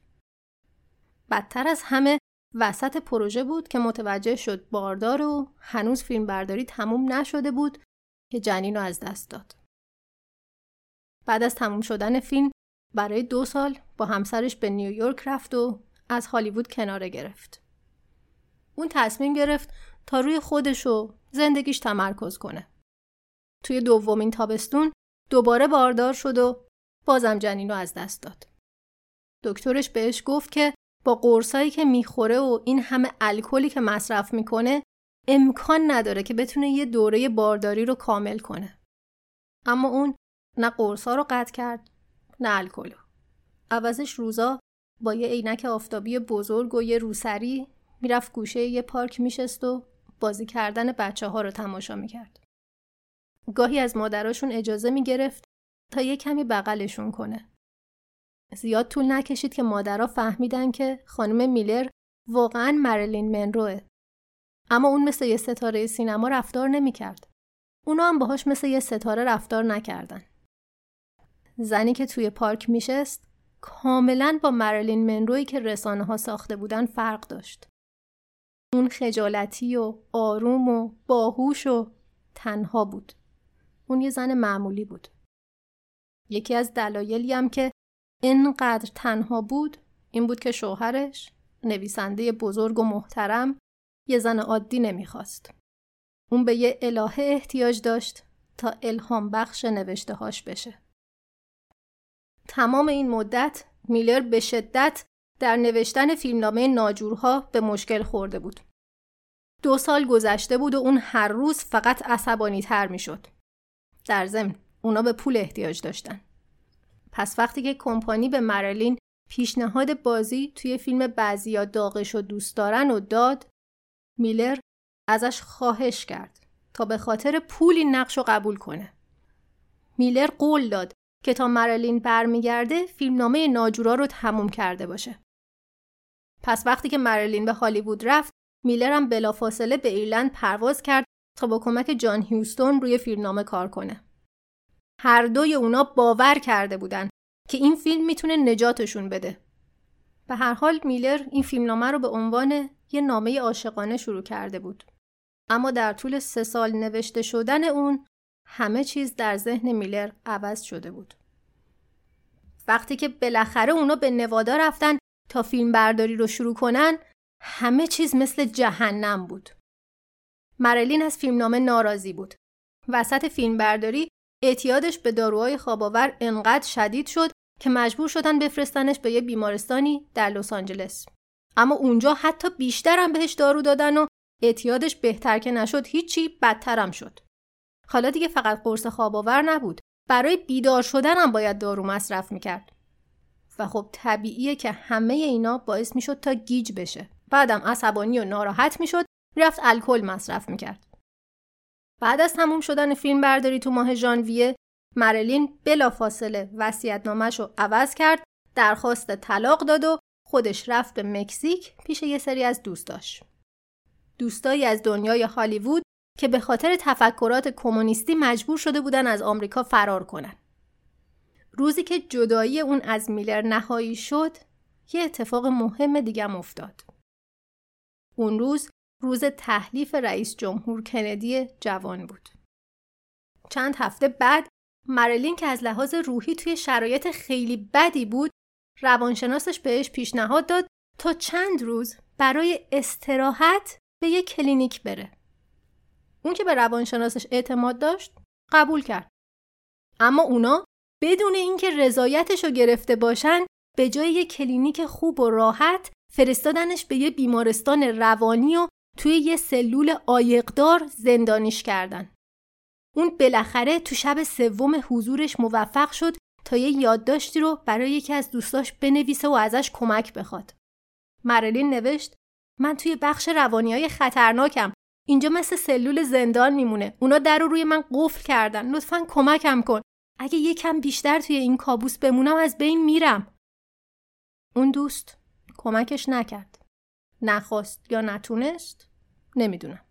بدتر از همه وسط پروژه بود که متوجه شد باردار و هنوز فیلم برداری تموم نشده بود که جنین رو از دست داد. بعد از تموم شدن فیلم برای دو سال با همسرش به نیویورک رفت و از هالیوود کناره گرفت. اون تصمیم گرفت تا روی خودش و زندگیش تمرکز کنه. توی دومین تابستون دوباره باردار شد و بازم جنین رو از دست داد. دکترش بهش گفت که با قرصایی که میخوره و این همه الکلی که مصرف میکنه امکان نداره که بتونه یه دوره بارداری رو کامل کنه. اما اون نه قرصا رو قطع کرد نه الکل. عوضش روزا با یه عینک آفتابی بزرگ و یه روسری میرفت گوشه یه پارک میشست و بازی کردن بچه ها رو تماشا میکرد. گاهی از مادراشون اجازه میگرفت تا یه کمی بغلشون کنه. زیاد طول نکشید که مادرها فهمیدن که خانم میلر واقعاً مریلین منروه. اما اون مثل یه ستاره سینما رفتار نمیکرد. اونا هم باهاش مثل یه ستاره رفتار نکردن. زنی که توی پارک میشست کاملاً با مریلین منروی که رسانه ها ساخته بودن فرق داشت. اون خجالتی و آروم و باهوش و تنها بود. اون یه زن معمولی بود. یکی از دلایلی هم که اینقدر تنها بود این بود که شوهرش، نویسنده بزرگ و محترم، یه زن عادی نمیخواست. اون به یه الهه احتیاج داشت تا الهام بخش نوشته هاش بشه. تمام این مدت میلر به شدت در نوشتن فیلمنامه ناجورها به مشکل خورده بود. دو سال گذشته بود و اون هر روز فقط عصبانی تر می شد. در ضمن اونا به پول احتیاج داشتن. پس وقتی که کمپانی به مریلین پیشنهاد بازی توی فیلم بعضیا داغش و دوست دارن و داد، میلر ازش خواهش کرد تا به خاطر پول این نقش رو قبول کنه. میلر قول داد که تا مریلین برمیگرده فیلمنامه ناجورا رو تموم کرده باشه. پس وقتی که مریلین به هالیوود رفت، میلر هم بلافاصله به ایرلند پرواز کرد تا با کمک جان هیوستون روی فیلمنامه کار کنه. هر دوی اونا باور کرده بودن که این فیلم میتونه نجاتشون بده. به هر حال میلر این فیلمنامه رو به عنوان یه نامه عاشقانه شروع کرده بود. اما در طول سه سال نوشته شدن اون همه چیز در ذهن میلر عوض شده بود. وقتی که بالاخره اونا به نوادا رفتن تا فیلم برداری رو شروع کنن، همه چیز مثل جهنم بود. مریلین از فیلمنامه ناراضی بود. وسط فیلم برداری اعتیادش به داروهای خواب‌آور انقدر شدید شد که مجبور شدن بفرستنش به یه بیمارستانی در لس آنجلس. اما اونجا حتی بیشتر هم بهش دارو دادن و اعتیادش بهتر که نشد هیچی، بدتر هم شد. حالا دیگه فقط قرص خواب‌آور نبود، برای بیدار شدن هم باید دارو مصرف میکرد. و خب طبیعیه که همه اینا باعث میشد تا گیج بشه. بعدم عصبانی و ناراحت میشد، رفت الکل مصرف میکرد. بعد از تموم شدن فیلم برداری تو ماه ژانویه، مریلین بلافاصله وصیت‌نامه‌ش رو عوض کرد، درخواست طلاق داد و خودش رفت به مکزیک پیش یه سری از دوستاش. دوستایی از دنیای هالیوود که به خاطر تفکرات کمونیستی مجبور شده بودن از آمریکا فرار کنن. روزی که جدایی اون از میلر نهایی شد، یه اتفاق مهم دیگه هم افتاد. اون روز روز تحلیف رئیس جمهور کندی جوان بود. چند هفته بعد مریلین که از لحاظ روحی توی شرایط خیلی بدی بود، روانشناسش بهش پیشنهاد داد تا چند روز برای استراحت به یک کلینیک بره. اون که به روانشناسش اعتماد داشت قبول کرد. اما اونا بدون اینکه رضایتش رو گرفته باشن به جای یک کلینیک خوب و راحت فرستادنش به یه بیمارستان روانی و توی یه سلول عایقدار زندانیش کردن. اون بالاخره تو شب سوم حضورش موفق شد تا یه یادداشتی رو برای یکی از دوستاش بنویسه و ازش کمک بخواد. مریلین نوشت: من توی بخش روانیای خطرناکم. اینجا مثل سلول زندان میمونه. اونا در رو روی من قفل کردن. لطفاً کمکم کن. اگه یکم بیشتر توی این کابوس بمونم از بین میرم. اون دوست کمکش نکرد. نخواست یا نتونست؟ نمیدونم.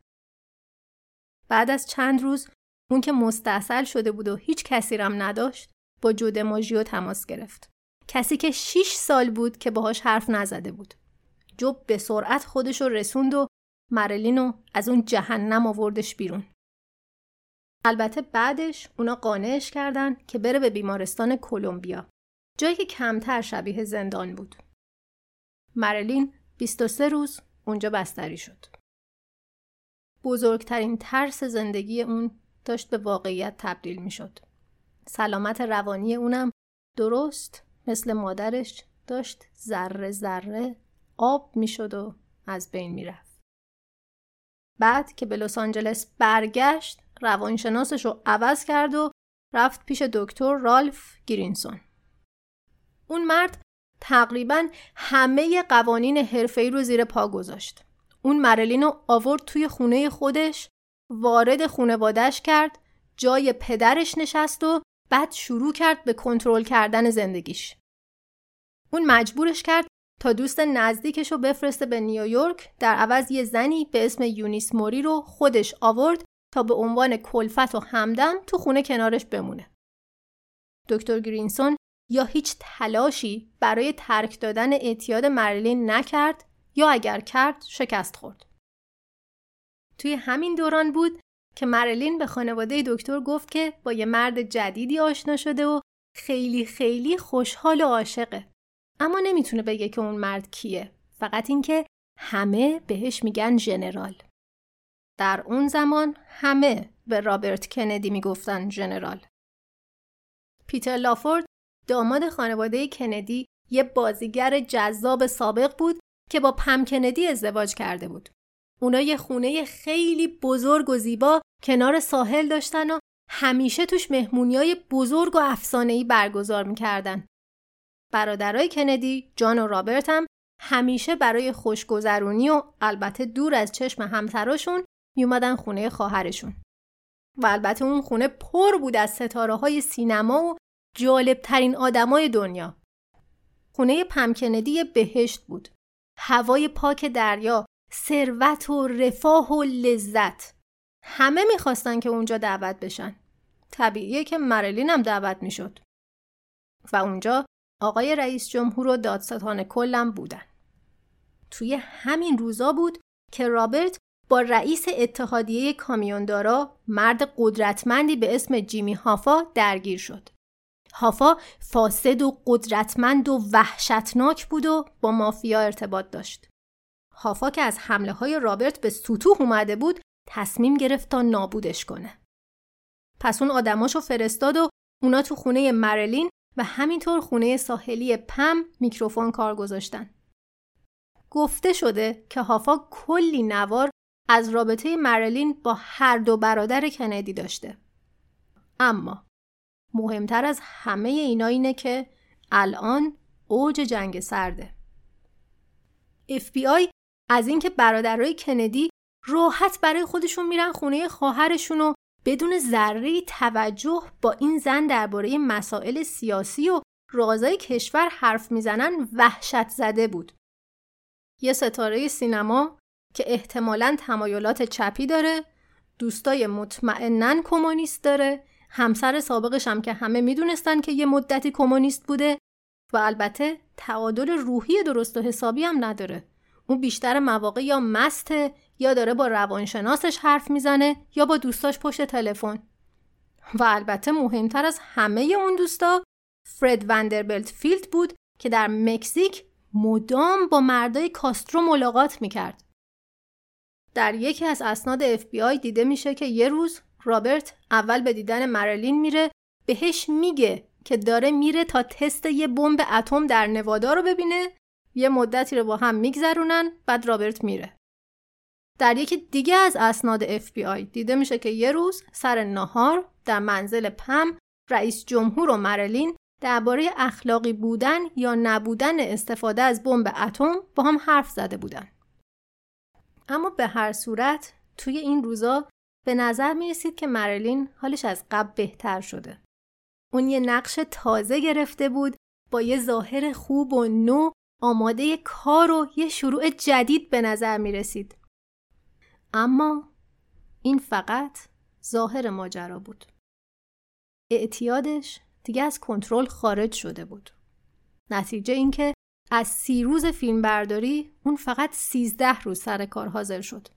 بعد از چند روز اون که مستعسل شده بود و هیچ کسی رم نداشت با جو دیماژیو تماس گرفت. کسی که شش سال بود که باهاش حرف نزده بود. جو به سرعت خودشو رسوند و مریلینو از اون جهنم آوردش بیرون. البته بعدش اونا قانعش کردن که بره به بیمارستان کلمبیا، جایی که کمتر شبیه زندان بود. مریلین بیست و سه روز اونجا بستری شد. بزرگترین ترس زندگی اون داشت به واقعیت تبدیل می شد. سلامت روانی اونم درست مثل مادرش داشت ذره ذره آب می شد و از بین می رفت. بعد که به لس آنجلس برگشت روانشناسش رو عوض کرد و رفت پیش دکتر رالف گرینسون. اون مرد تقریباً همه قوانین حرفه‌ای رو زیر پا گذاشت. اون مریلین رو آورد توی خونه خودش، وارد خانواده‌اش کرد، جای پدرش نشست و بعد شروع کرد به کنترل کردن زندگیش. اون مجبورش کرد تا دوست نزدیکش رو بفرسته به نیویورک، در عوض یه زنی به اسم یونیس موری رو خودش آورد تا به عنوان کلفت و همدم تو خونه کنارش بمونه. دکتر گرینسون یا هیچ تلاشی برای ترک دادن اعتیاد مریلین نکرد یا اگر کرد شکست خورد. توی همین دوران بود که مریلین به خانواده دکتر گفت که با یه مرد جدیدی آشنا شده و خیلی خیلی خوشحال و عاشقه. اما نمیتونه بگه که اون مرد کیه، فقط این که همه بهش میگن ژنرال. در اون زمان همه به رابرت کندی میگفتن ژنرال. پیتر لافورد داماد خانواده کندی یه بازیگر جذاب سابق بود که با پم کندی ازدواج کرده بود. اونا یه خونه خیلی بزرگ و زیبا کنار ساحل داشتن و همیشه توش مهمونیای بزرگ و افسانه‌ای برگزار میکردن. برادرای کندی، جان و رابرت هم همیشه برای خوشگذرونی و البته دور از چشم همسراشون میومدن خونه خواهرشون. و البته اون خونه پر بود از ستاره‌های سینما و جالب‌ترین آدمای دنیا. خونه پم کندی بهشت بود. هوای پاک دریا، ثروت و رفاه و لذت. همه میخواستن که اونجا دعوت بشن. طبیعیه که مریلین هم دعوت میشد. و اونجا آقای رئیس جمهور و دادستان کلم بودن. توی همین روزا بود که رابرت با رئیس اتحادیه کامیوندارا، مرد قدرتمندی به اسم جیمی هافا، درگیر شد. هافا فاسد و قدرتمند و وحشتناک بود و با مافیا ارتباط داشت. هافا که از حمله های رابرت به سطوح اومده بود، تصمیم گرفت تا نابودش کنه. پس اون آدماشو فرستاد و اونا تو خونه مریلین و همینطور خونه ساحلی پم میکروفون کار گذاشتن. گفته شده که هافا کلی نوار از رابطه مریلین با هر دو برادر کندی داشته. اما مهمتر از همه اینا اینه که الان اوج جنگ سرده. اف بی آی از اینکه برادرای کندی راحت برای خودشون میرن خونه خواهرشون و بدون ذره توجه با این زن درباره مسائل سیاسی و رازای کشور حرف میزنن وحشت زده بود. یه ستاره سینما که احتمالاً تمایلات چپی داره، دوستای مطمئناً کمونیست داره، همسر سابقش هم که همه میدونستن که یه مدتی کمونیست بوده و البته تعادل روحی درست و حسابی هم نداره. اون بیشتر مواقع یا مسته یا داره با روانشناسش حرف میزنه یا با دوستاش پشت تلفن. و البته مهمتر از همه اون دوستا فرد وندربلت فیلد بود که در مکزیک مدام با مردای کاسترو ملاقات میکرد. در یکی از اسناد اف بی آی دیده میشه که یه روز رابرت اول به دیدن مریلین میره، بهش میگه که داره میره تا تست یه بمب اتم در نوادا رو ببینه، یه مدتی رو با هم میگذرونن، بعد رابرت میره. در یکی دیگه از اسناد اف بی آی دیده میشه که یه روز سر ناهار در منزل پم رئیس جمهور و مریلین درباره اخلاقی بودن یا نبودن استفاده از بمب اتم با هم حرف زده بودن. اما به هر صورت توی این روزا به نظر می رسید که مریلین حالش از قبل بهتر شده. اون یه نقش تازه گرفته بود با یه ظاهر خوب و نو، آماده کار و یه شروع جدید به نظر می رسید. اما این فقط ظاهر ماجرا بود. اعتیادش دیگه از کنترل خارج شده بود. نتیجه این که از سی روز فیلم برداری اون فقط سیزده روز سر کار حاضر شد.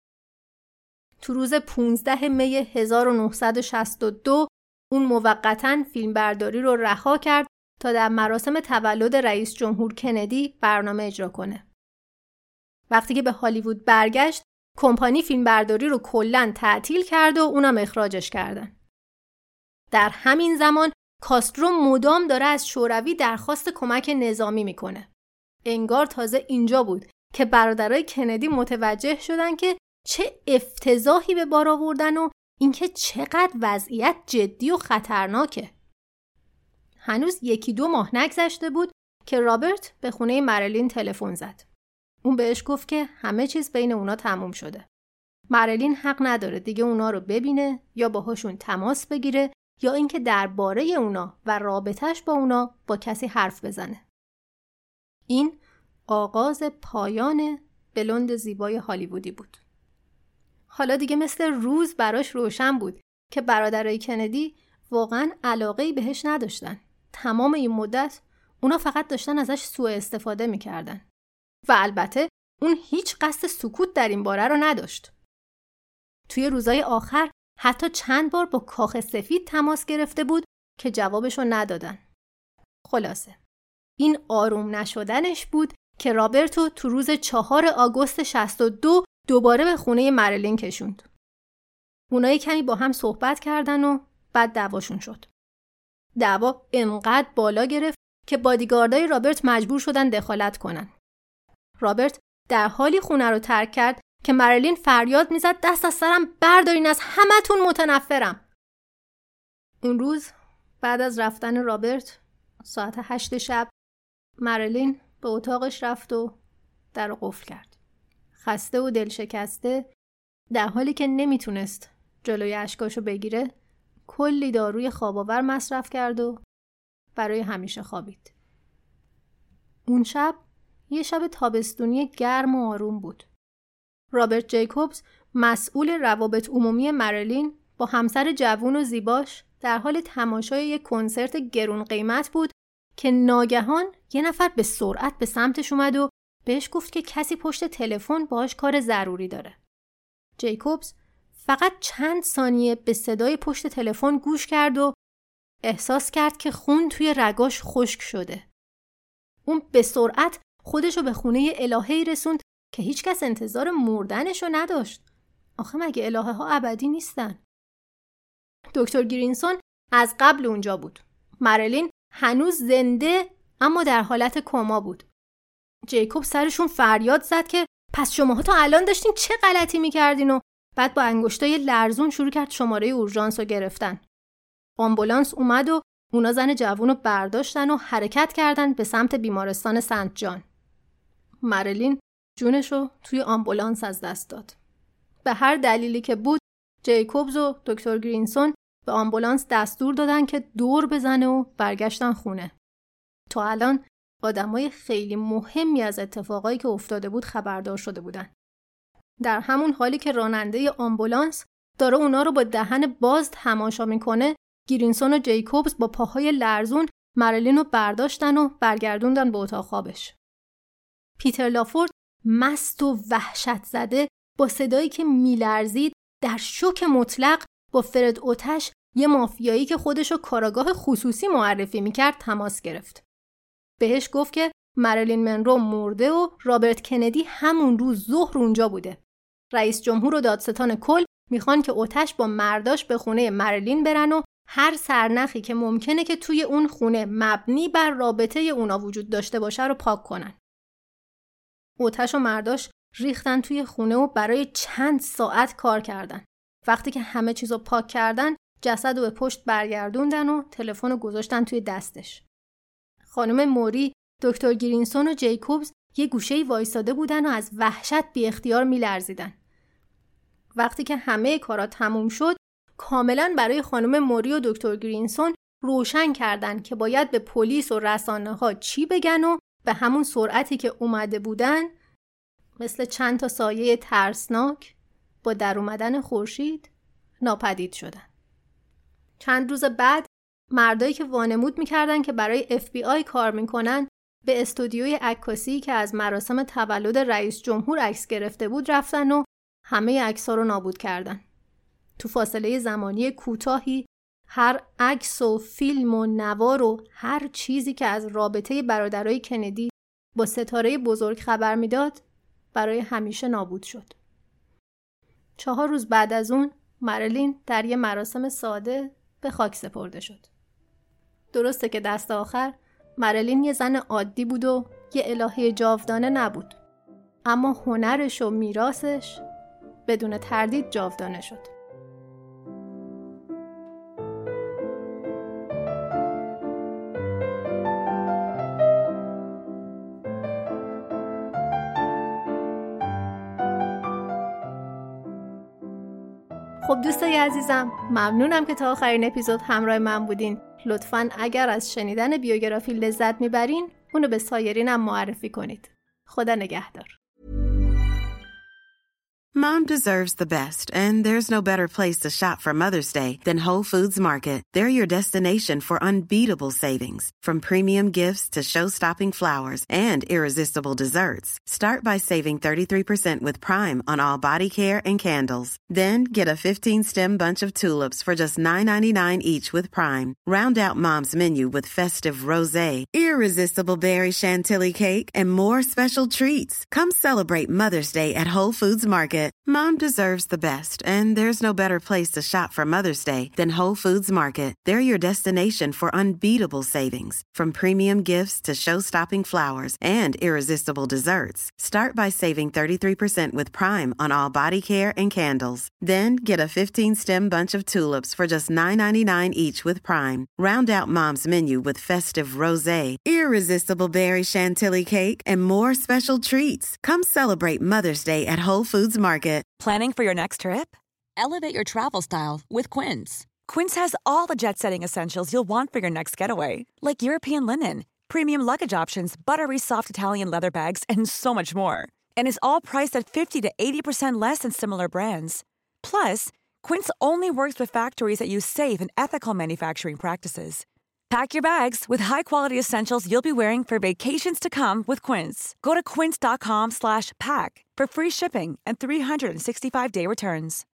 تو روز پانزده می هزار و نهصد و شصت و دو اون موقتاً فیلم برداری رو رها کرد تا در مراسم تولد رئیس جمهور کندی برنامه اجرا کنه. وقتی که به هالیوود برگشت، کمپانی فیلم برداری رو کلاً تعطیل کرد و اونم اخراجش کردن. در همین زمان کاسترو مدام داره از شوروی درخواست کمک نظامی میکنه. انگار تازه اینجا بود که برادرای کندی متوجه شدن که چه افتضاحی به بار آوردن و اینکه چقدر وضعیت جدی و خطرناکه. هنوز یکی دو ماه نگذشته بود که رابرت به خونه مریلین تلفن زد. اون بهش گفت که همه چیز بین اونا تموم شده. مریلین حق نداره دیگه اونا رو ببینه یا باهاشون تماس بگیره یا اینکه درباره اونا و رابطش با اونا با کسی حرف بزنه. این آغاز پایان بلوند زیبای هالیوودی بود. حالا دیگه مثل روز براش روشن بود که برادرای کندی واقعا علاقه‌ای بهش نداشتن. تمام این مدت اونا فقط داشتن ازش سوء استفاده میکردن. و البته اون هیچ قصد سکوت در این باره رو نداشت. توی روزای آخر حتی چند بار با کاخ سفید تماس گرفته بود که جوابشو ندادن. خلاصه این آروم نشدنش بود که رابرتو تو روز چهار آگوست شصت و دو دوباره به خونه مریلین کشوند. اونایی کمی با هم صحبت کردن و بعد دعواشون شد. دعوا انقدر بالا گرفت که بادیگاردای رابرت مجبور شدن دخالت کنن. رابرت در حالی خونه رو ترک کرد که مریلین فریاد میزد دست از سرم بردارین، از همتون متنفرم. اون روز بعد از رفتن رابرت ساعت هشت شب مریلین به اتاقش رفت و در رو قفل کرد. خسته و دل شکسته، در حالی که نمیتونست جلوی اشکاشو بگیره، کلی داروی خواب‌آور مصرف کرد و برای همیشه خوابید. اون شب یه شب تابستونی گرم و آروم بود. رابرت جیکوبز مسئول روابط عمومی مریلین با همسر جوون و زیباش در حال تماشای یک کنسرت گرون قیمت بود که ناگهان یه نفر به سرعت به سمتش اومد و بهش گفت که کسی پشت تلفن باهاش کار ضروری داره. جیکوبز فقط چند ثانیه به صدای پشت تلفن گوش کرد و احساس کرد که خون توی رگاش خشک شده. اون به سرعت خودشو به خونه الهه‌ای رسوند که هیچ کس انتظار مردنشو نداشت. آخه مگه الهه ها ابدی نیستن؟ دکتر گرینسون از قبل اونجا بود. مریلین هنوز زنده اما در حالت کما بود. جیکوب سرشون فریاد زد که پس شماها تا الان داشتین چه غلطی میکردین؟ و بعد با انگشتای لرزون شروع کرد شماره اورژانس رو گرفتن. آمبولانس اومد و اونا زن جوون رو برداشتن و حرکت کردن به سمت بیمارستان سنت جان. مریلین جونشو توی آمبولانس از دست داد. به هر دلیلی که بود جیکوبز و دکتر گرینسون به آمبولانس دستور دادن که دور بزنه و برگشتن خونه. تا الان آدمای خیلی مهمی از اتفاقایی که افتاده بود خبردار شده بودن. در همون حالی که راننده آمبولانس داره اونا رو با دهن باز تماشا میکنه، گرینسون و جیکوبز با پاهای لرزون مریلین رو برداشتن و برگردوندن به اتاق خوابش. پیتر لافورد مست و وحشت زده با صدایی که میلرزید در شوک مطلق با فرد اوتش، یه مافیایی که خودشو کاراگاه خصوصی معرفی میکرد، تماس گرفت. بهش گفت که مریلین منرو مرده و رابرت کندی همون روز ظهر اونجا بوده. رئیس جمهور و دادستان کل میخوان که اوتش با مرداش به خونه مریلین برن و هر سرنخی که ممکنه که توی اون خونه مبنی بر رابطه اونا وجود داشته باشه رو پاک کنن. اوتش و مرداش ریختن توی خونه و برای چند ساعت کار کردن. وقتی که همه چیزو پاک کردن، جسد رو به پشت برگردوندن و تلفن رو گذاشتن توی دستش. خانم موری، دکتر گرینسون و جیکوبز یه گوشه‌ای وایساده بودن و از وحشت بی اختیار میلرزیدن. وقتی که همه کارا تموم شد، کاملا برای خانم موری و دکتر گرینسون روشن کردن که باید به پلیس و رسانه‌ها چی بگن و به همون سرعتی که اومده بودن، مثل چند تا سایه ترسناک با در اومدن خورشید ناپدید شدن. چند روز بعد مردایی که وانمود میکردن که برای اف بی آی کار میکنن به استودیوی عکاسی که از مراسم تولد رئیس جمهور عکس گرفته بود رفتن و همه عکس‌ها رو نابود کردن. تو فاصله زمانی کوتاهی هر عکس و فیلم و نوار و هر چیزی که از رابطه برادرای کندی با ستاره بزرگ خبر میداد برای همیشه نابود شد. چهار روز بعد از اون مریلین در یه مراسم ساده به خاک سپرده شد. درسته که دست آخر مریلین یه زن عادی بود و یه الهه جاودانه نبود، اما هنرش و میراثش بدون تردید جاودانه شد. خب دوستای عزیزم، ممنونم که تا آخرین اپیزود همراه من بودین. لطفاً اگر از شنیدن بیوگرافی لذت میبرین، اونو به سایرینم معرفی کنید. خدا نگهدار. Mom deserves the best, and there's no better place to shop for Mother's Day than Whole Foods Market. They're your destination for unbeatable savings, from premium gifts to show-stopping flowers and irresistible desserts. Start by saving thirty-three percent with Prime on all body care and candles. Then get a fifteen-stem bunch of tulips for just nine ninety-nine each with Prime. Round out Mom's menu with festive rosé, irresistible berry chantilly cake, and more special treats. Come celebrate Mother's Day at Whole Foods Market. Mom deserves the best, and there's no better place to shop for Mother's Day than Whole Foods Market. They're your destination for unbeatable savings, from premium gifts to show-stopping flowers and irresistible desserts. Start by saving thirty-three percent with Prime on all body care and candles. Then get a fifteen-stem bunch of tulips for just nine ninety-nine each with Prime. Round out Mom's menu with festive rosé, irresistible berry chantilly cake, and more special treats. Come celebrate Mother's Day at Whole Foods Market. Planning for your next trip? Elevate your travel style with Quince. Quince has all the jet-setting essentials you'll want for your next getaway, like European linen, premium luggage options, buttery soft Italian leather bags, and so much more. And is all priced at fifty to eighty percent less than similar brands. Plus, Quince only works with factories that use safe and ethical manufacturing practices. Pack your bags with high-quality essentials you'll be wearing for vacations to come with Quince. Go to quince.com slash pack for free shipping and three sixty-five day returns.